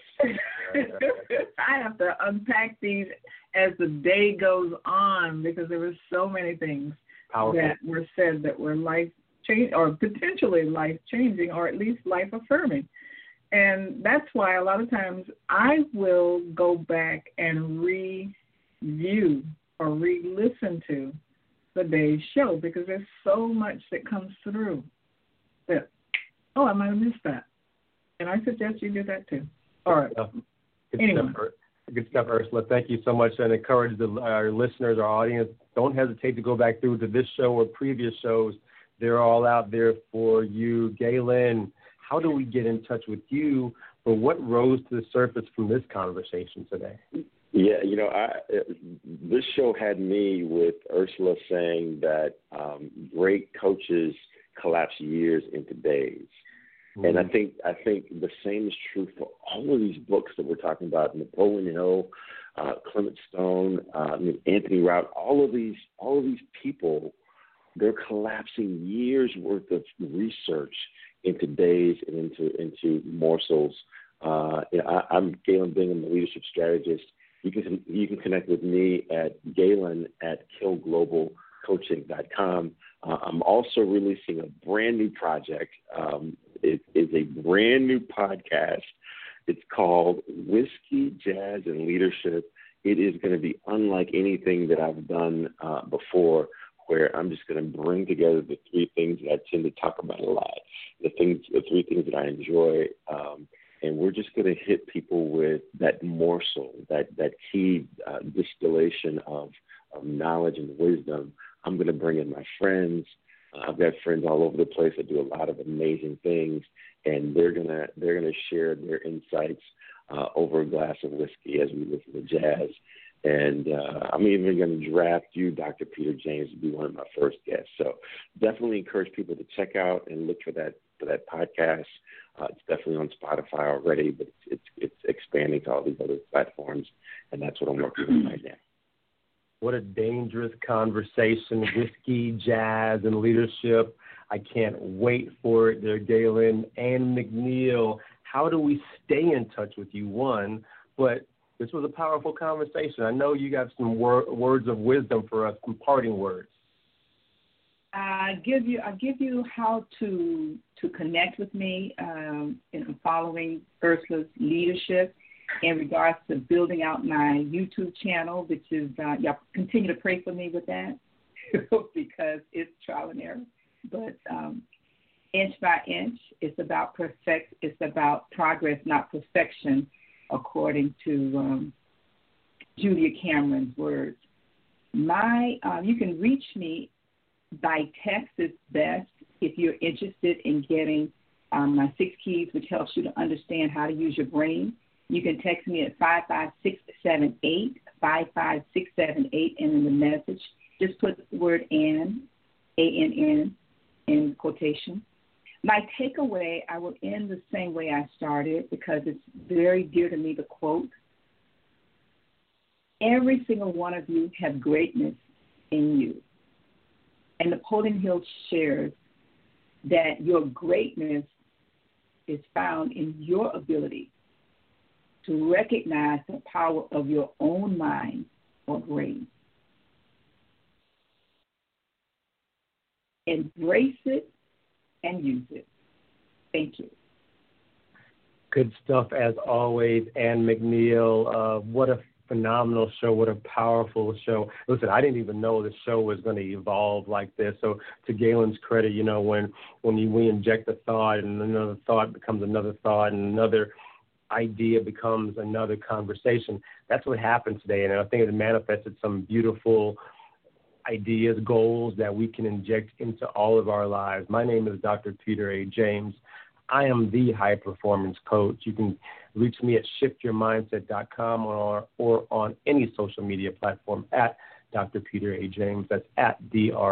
I have to unpack these as the day goes on, because there were so many things that were said that were life-changing, or potentially life-changing, or at least life-affirming. And that's why a lot of times I will go back and review or re-listen to the day's show, because there's so much that comes through that, I might have missed that. And I suggest you do that too. All right. Good stuff, Ursula. Thank you so much, and encourage our listeners, our audience, don't hesitate to go back through to this show or previous shows. They're all out there for you. Galen, how do we get in touch with you, or what rose to the surface from this conversation today? Yeah, this show had me with Ursula saying that great coaches collapse years into days. Mm-hmm. And I think the same is true for all of these books that we're talking about: Napoleon Hill, Clement Stone, Anthony Rout. All of these people they're collapsing years worth of research into days and into morsels. I'm Galen Bingham, the leadership strategist. You can connect with me at galen@killglobalcoaching.com. I'm also releasing a brand new project. It is a brand new podcast. It's called Whiskey, Jazz, and Leadership. It is going to be unlike anything that I've done before, where I'm just going to bring together the three things that I tend to talk about a lot, the three things that I enjoy, and we're just going to hit people with that morsel, that key distillation of knowledge and wisdom. I'm going to bring in my friends. I've got friends all over the place that do a lot of amazing things, and they're gonna share their insights over a glass of whiskey as we listen to jazz. And I'm even going to draft you, Dr. Peter James, to be one of my first guests. So definitely encourage people to check out and look for that podcast. It's definitely on Spotify already, but it's expanding to all these other platforms, and that's what I'm working on right now. What a dangerous conversation, whiskey, jazz, and leadership. I can't wait for it. There, Galen and McNeil. How do we stay in touch with you? One, but this was a powerful conversation. I know you got some words of wisdom for us, some parting words. I'll give you how to connect with me in following Ursula's leadership in regards to building out my YouTube channel, which is y'all continue to pray for me with that because it's trial and error. But inch by inch, it's about progress, not perfection, according to Julia Cameron's words. You can reach me by text is best if you're interested in getting my 6 keys, which helps you to understand how to use your brain. You can text me at 55678, 55678, and in the message, just put the word ANN, ANN, in quotation. My takeaway, I will end the same way I started because it's very dear to me, the quote. Every single one of you have greatness in you. And Napoleon Hill shares that your greatness is found in your ability to recognize the power of your own mind or brain. Embrace it and use it. Thank you. Good stuff as always, Ann McNeil. What a phenomenal show. What a powerful show. Listen, I didn't even know the show was going to evolve like this. So to Galen's credit, when we inject a thought and another thought becomes another thought and another idea becomes another conversation, that's what happened today. And I think it manifested some beautiful ideas, goals that we can inject into all of our lives. My name is Dr. Peter A. James. I am the high performance coach. You can reach me at shiftyourmindset.com or on any social media platform at Dr. Peter A. James. That's at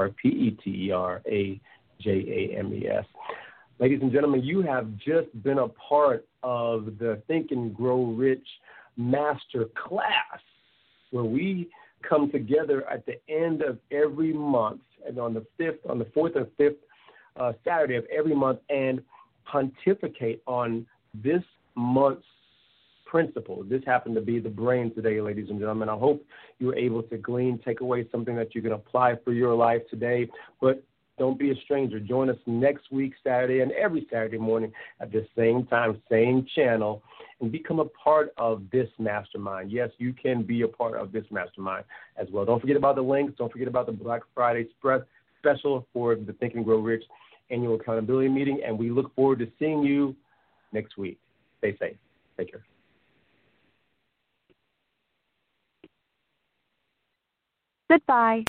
DrPeterAJames. Ladies and gentlemen, you have just been a part of the Think and Grow Rich Master Class, where we come together at the end of every month and on the 4th and 5th Saturday of every month and pontificate on this month's principle. This happened to be the brain today, ladies and gentlemen. I hope you were able to glean, take away something that you can apply for your life today. But don't be a stranger. Join us next week, Saturday, and every Saturday morning at the same time, same channel, and become a part of this mastermind. Yes, you can be a part of this mastermind as well. Don't forget about the links. Don't forget about the Black Friday special for the Think and Grow Rich annual accountability meeting, and we look forward to seeing you next week. Stay safe. Take care. Goodbye.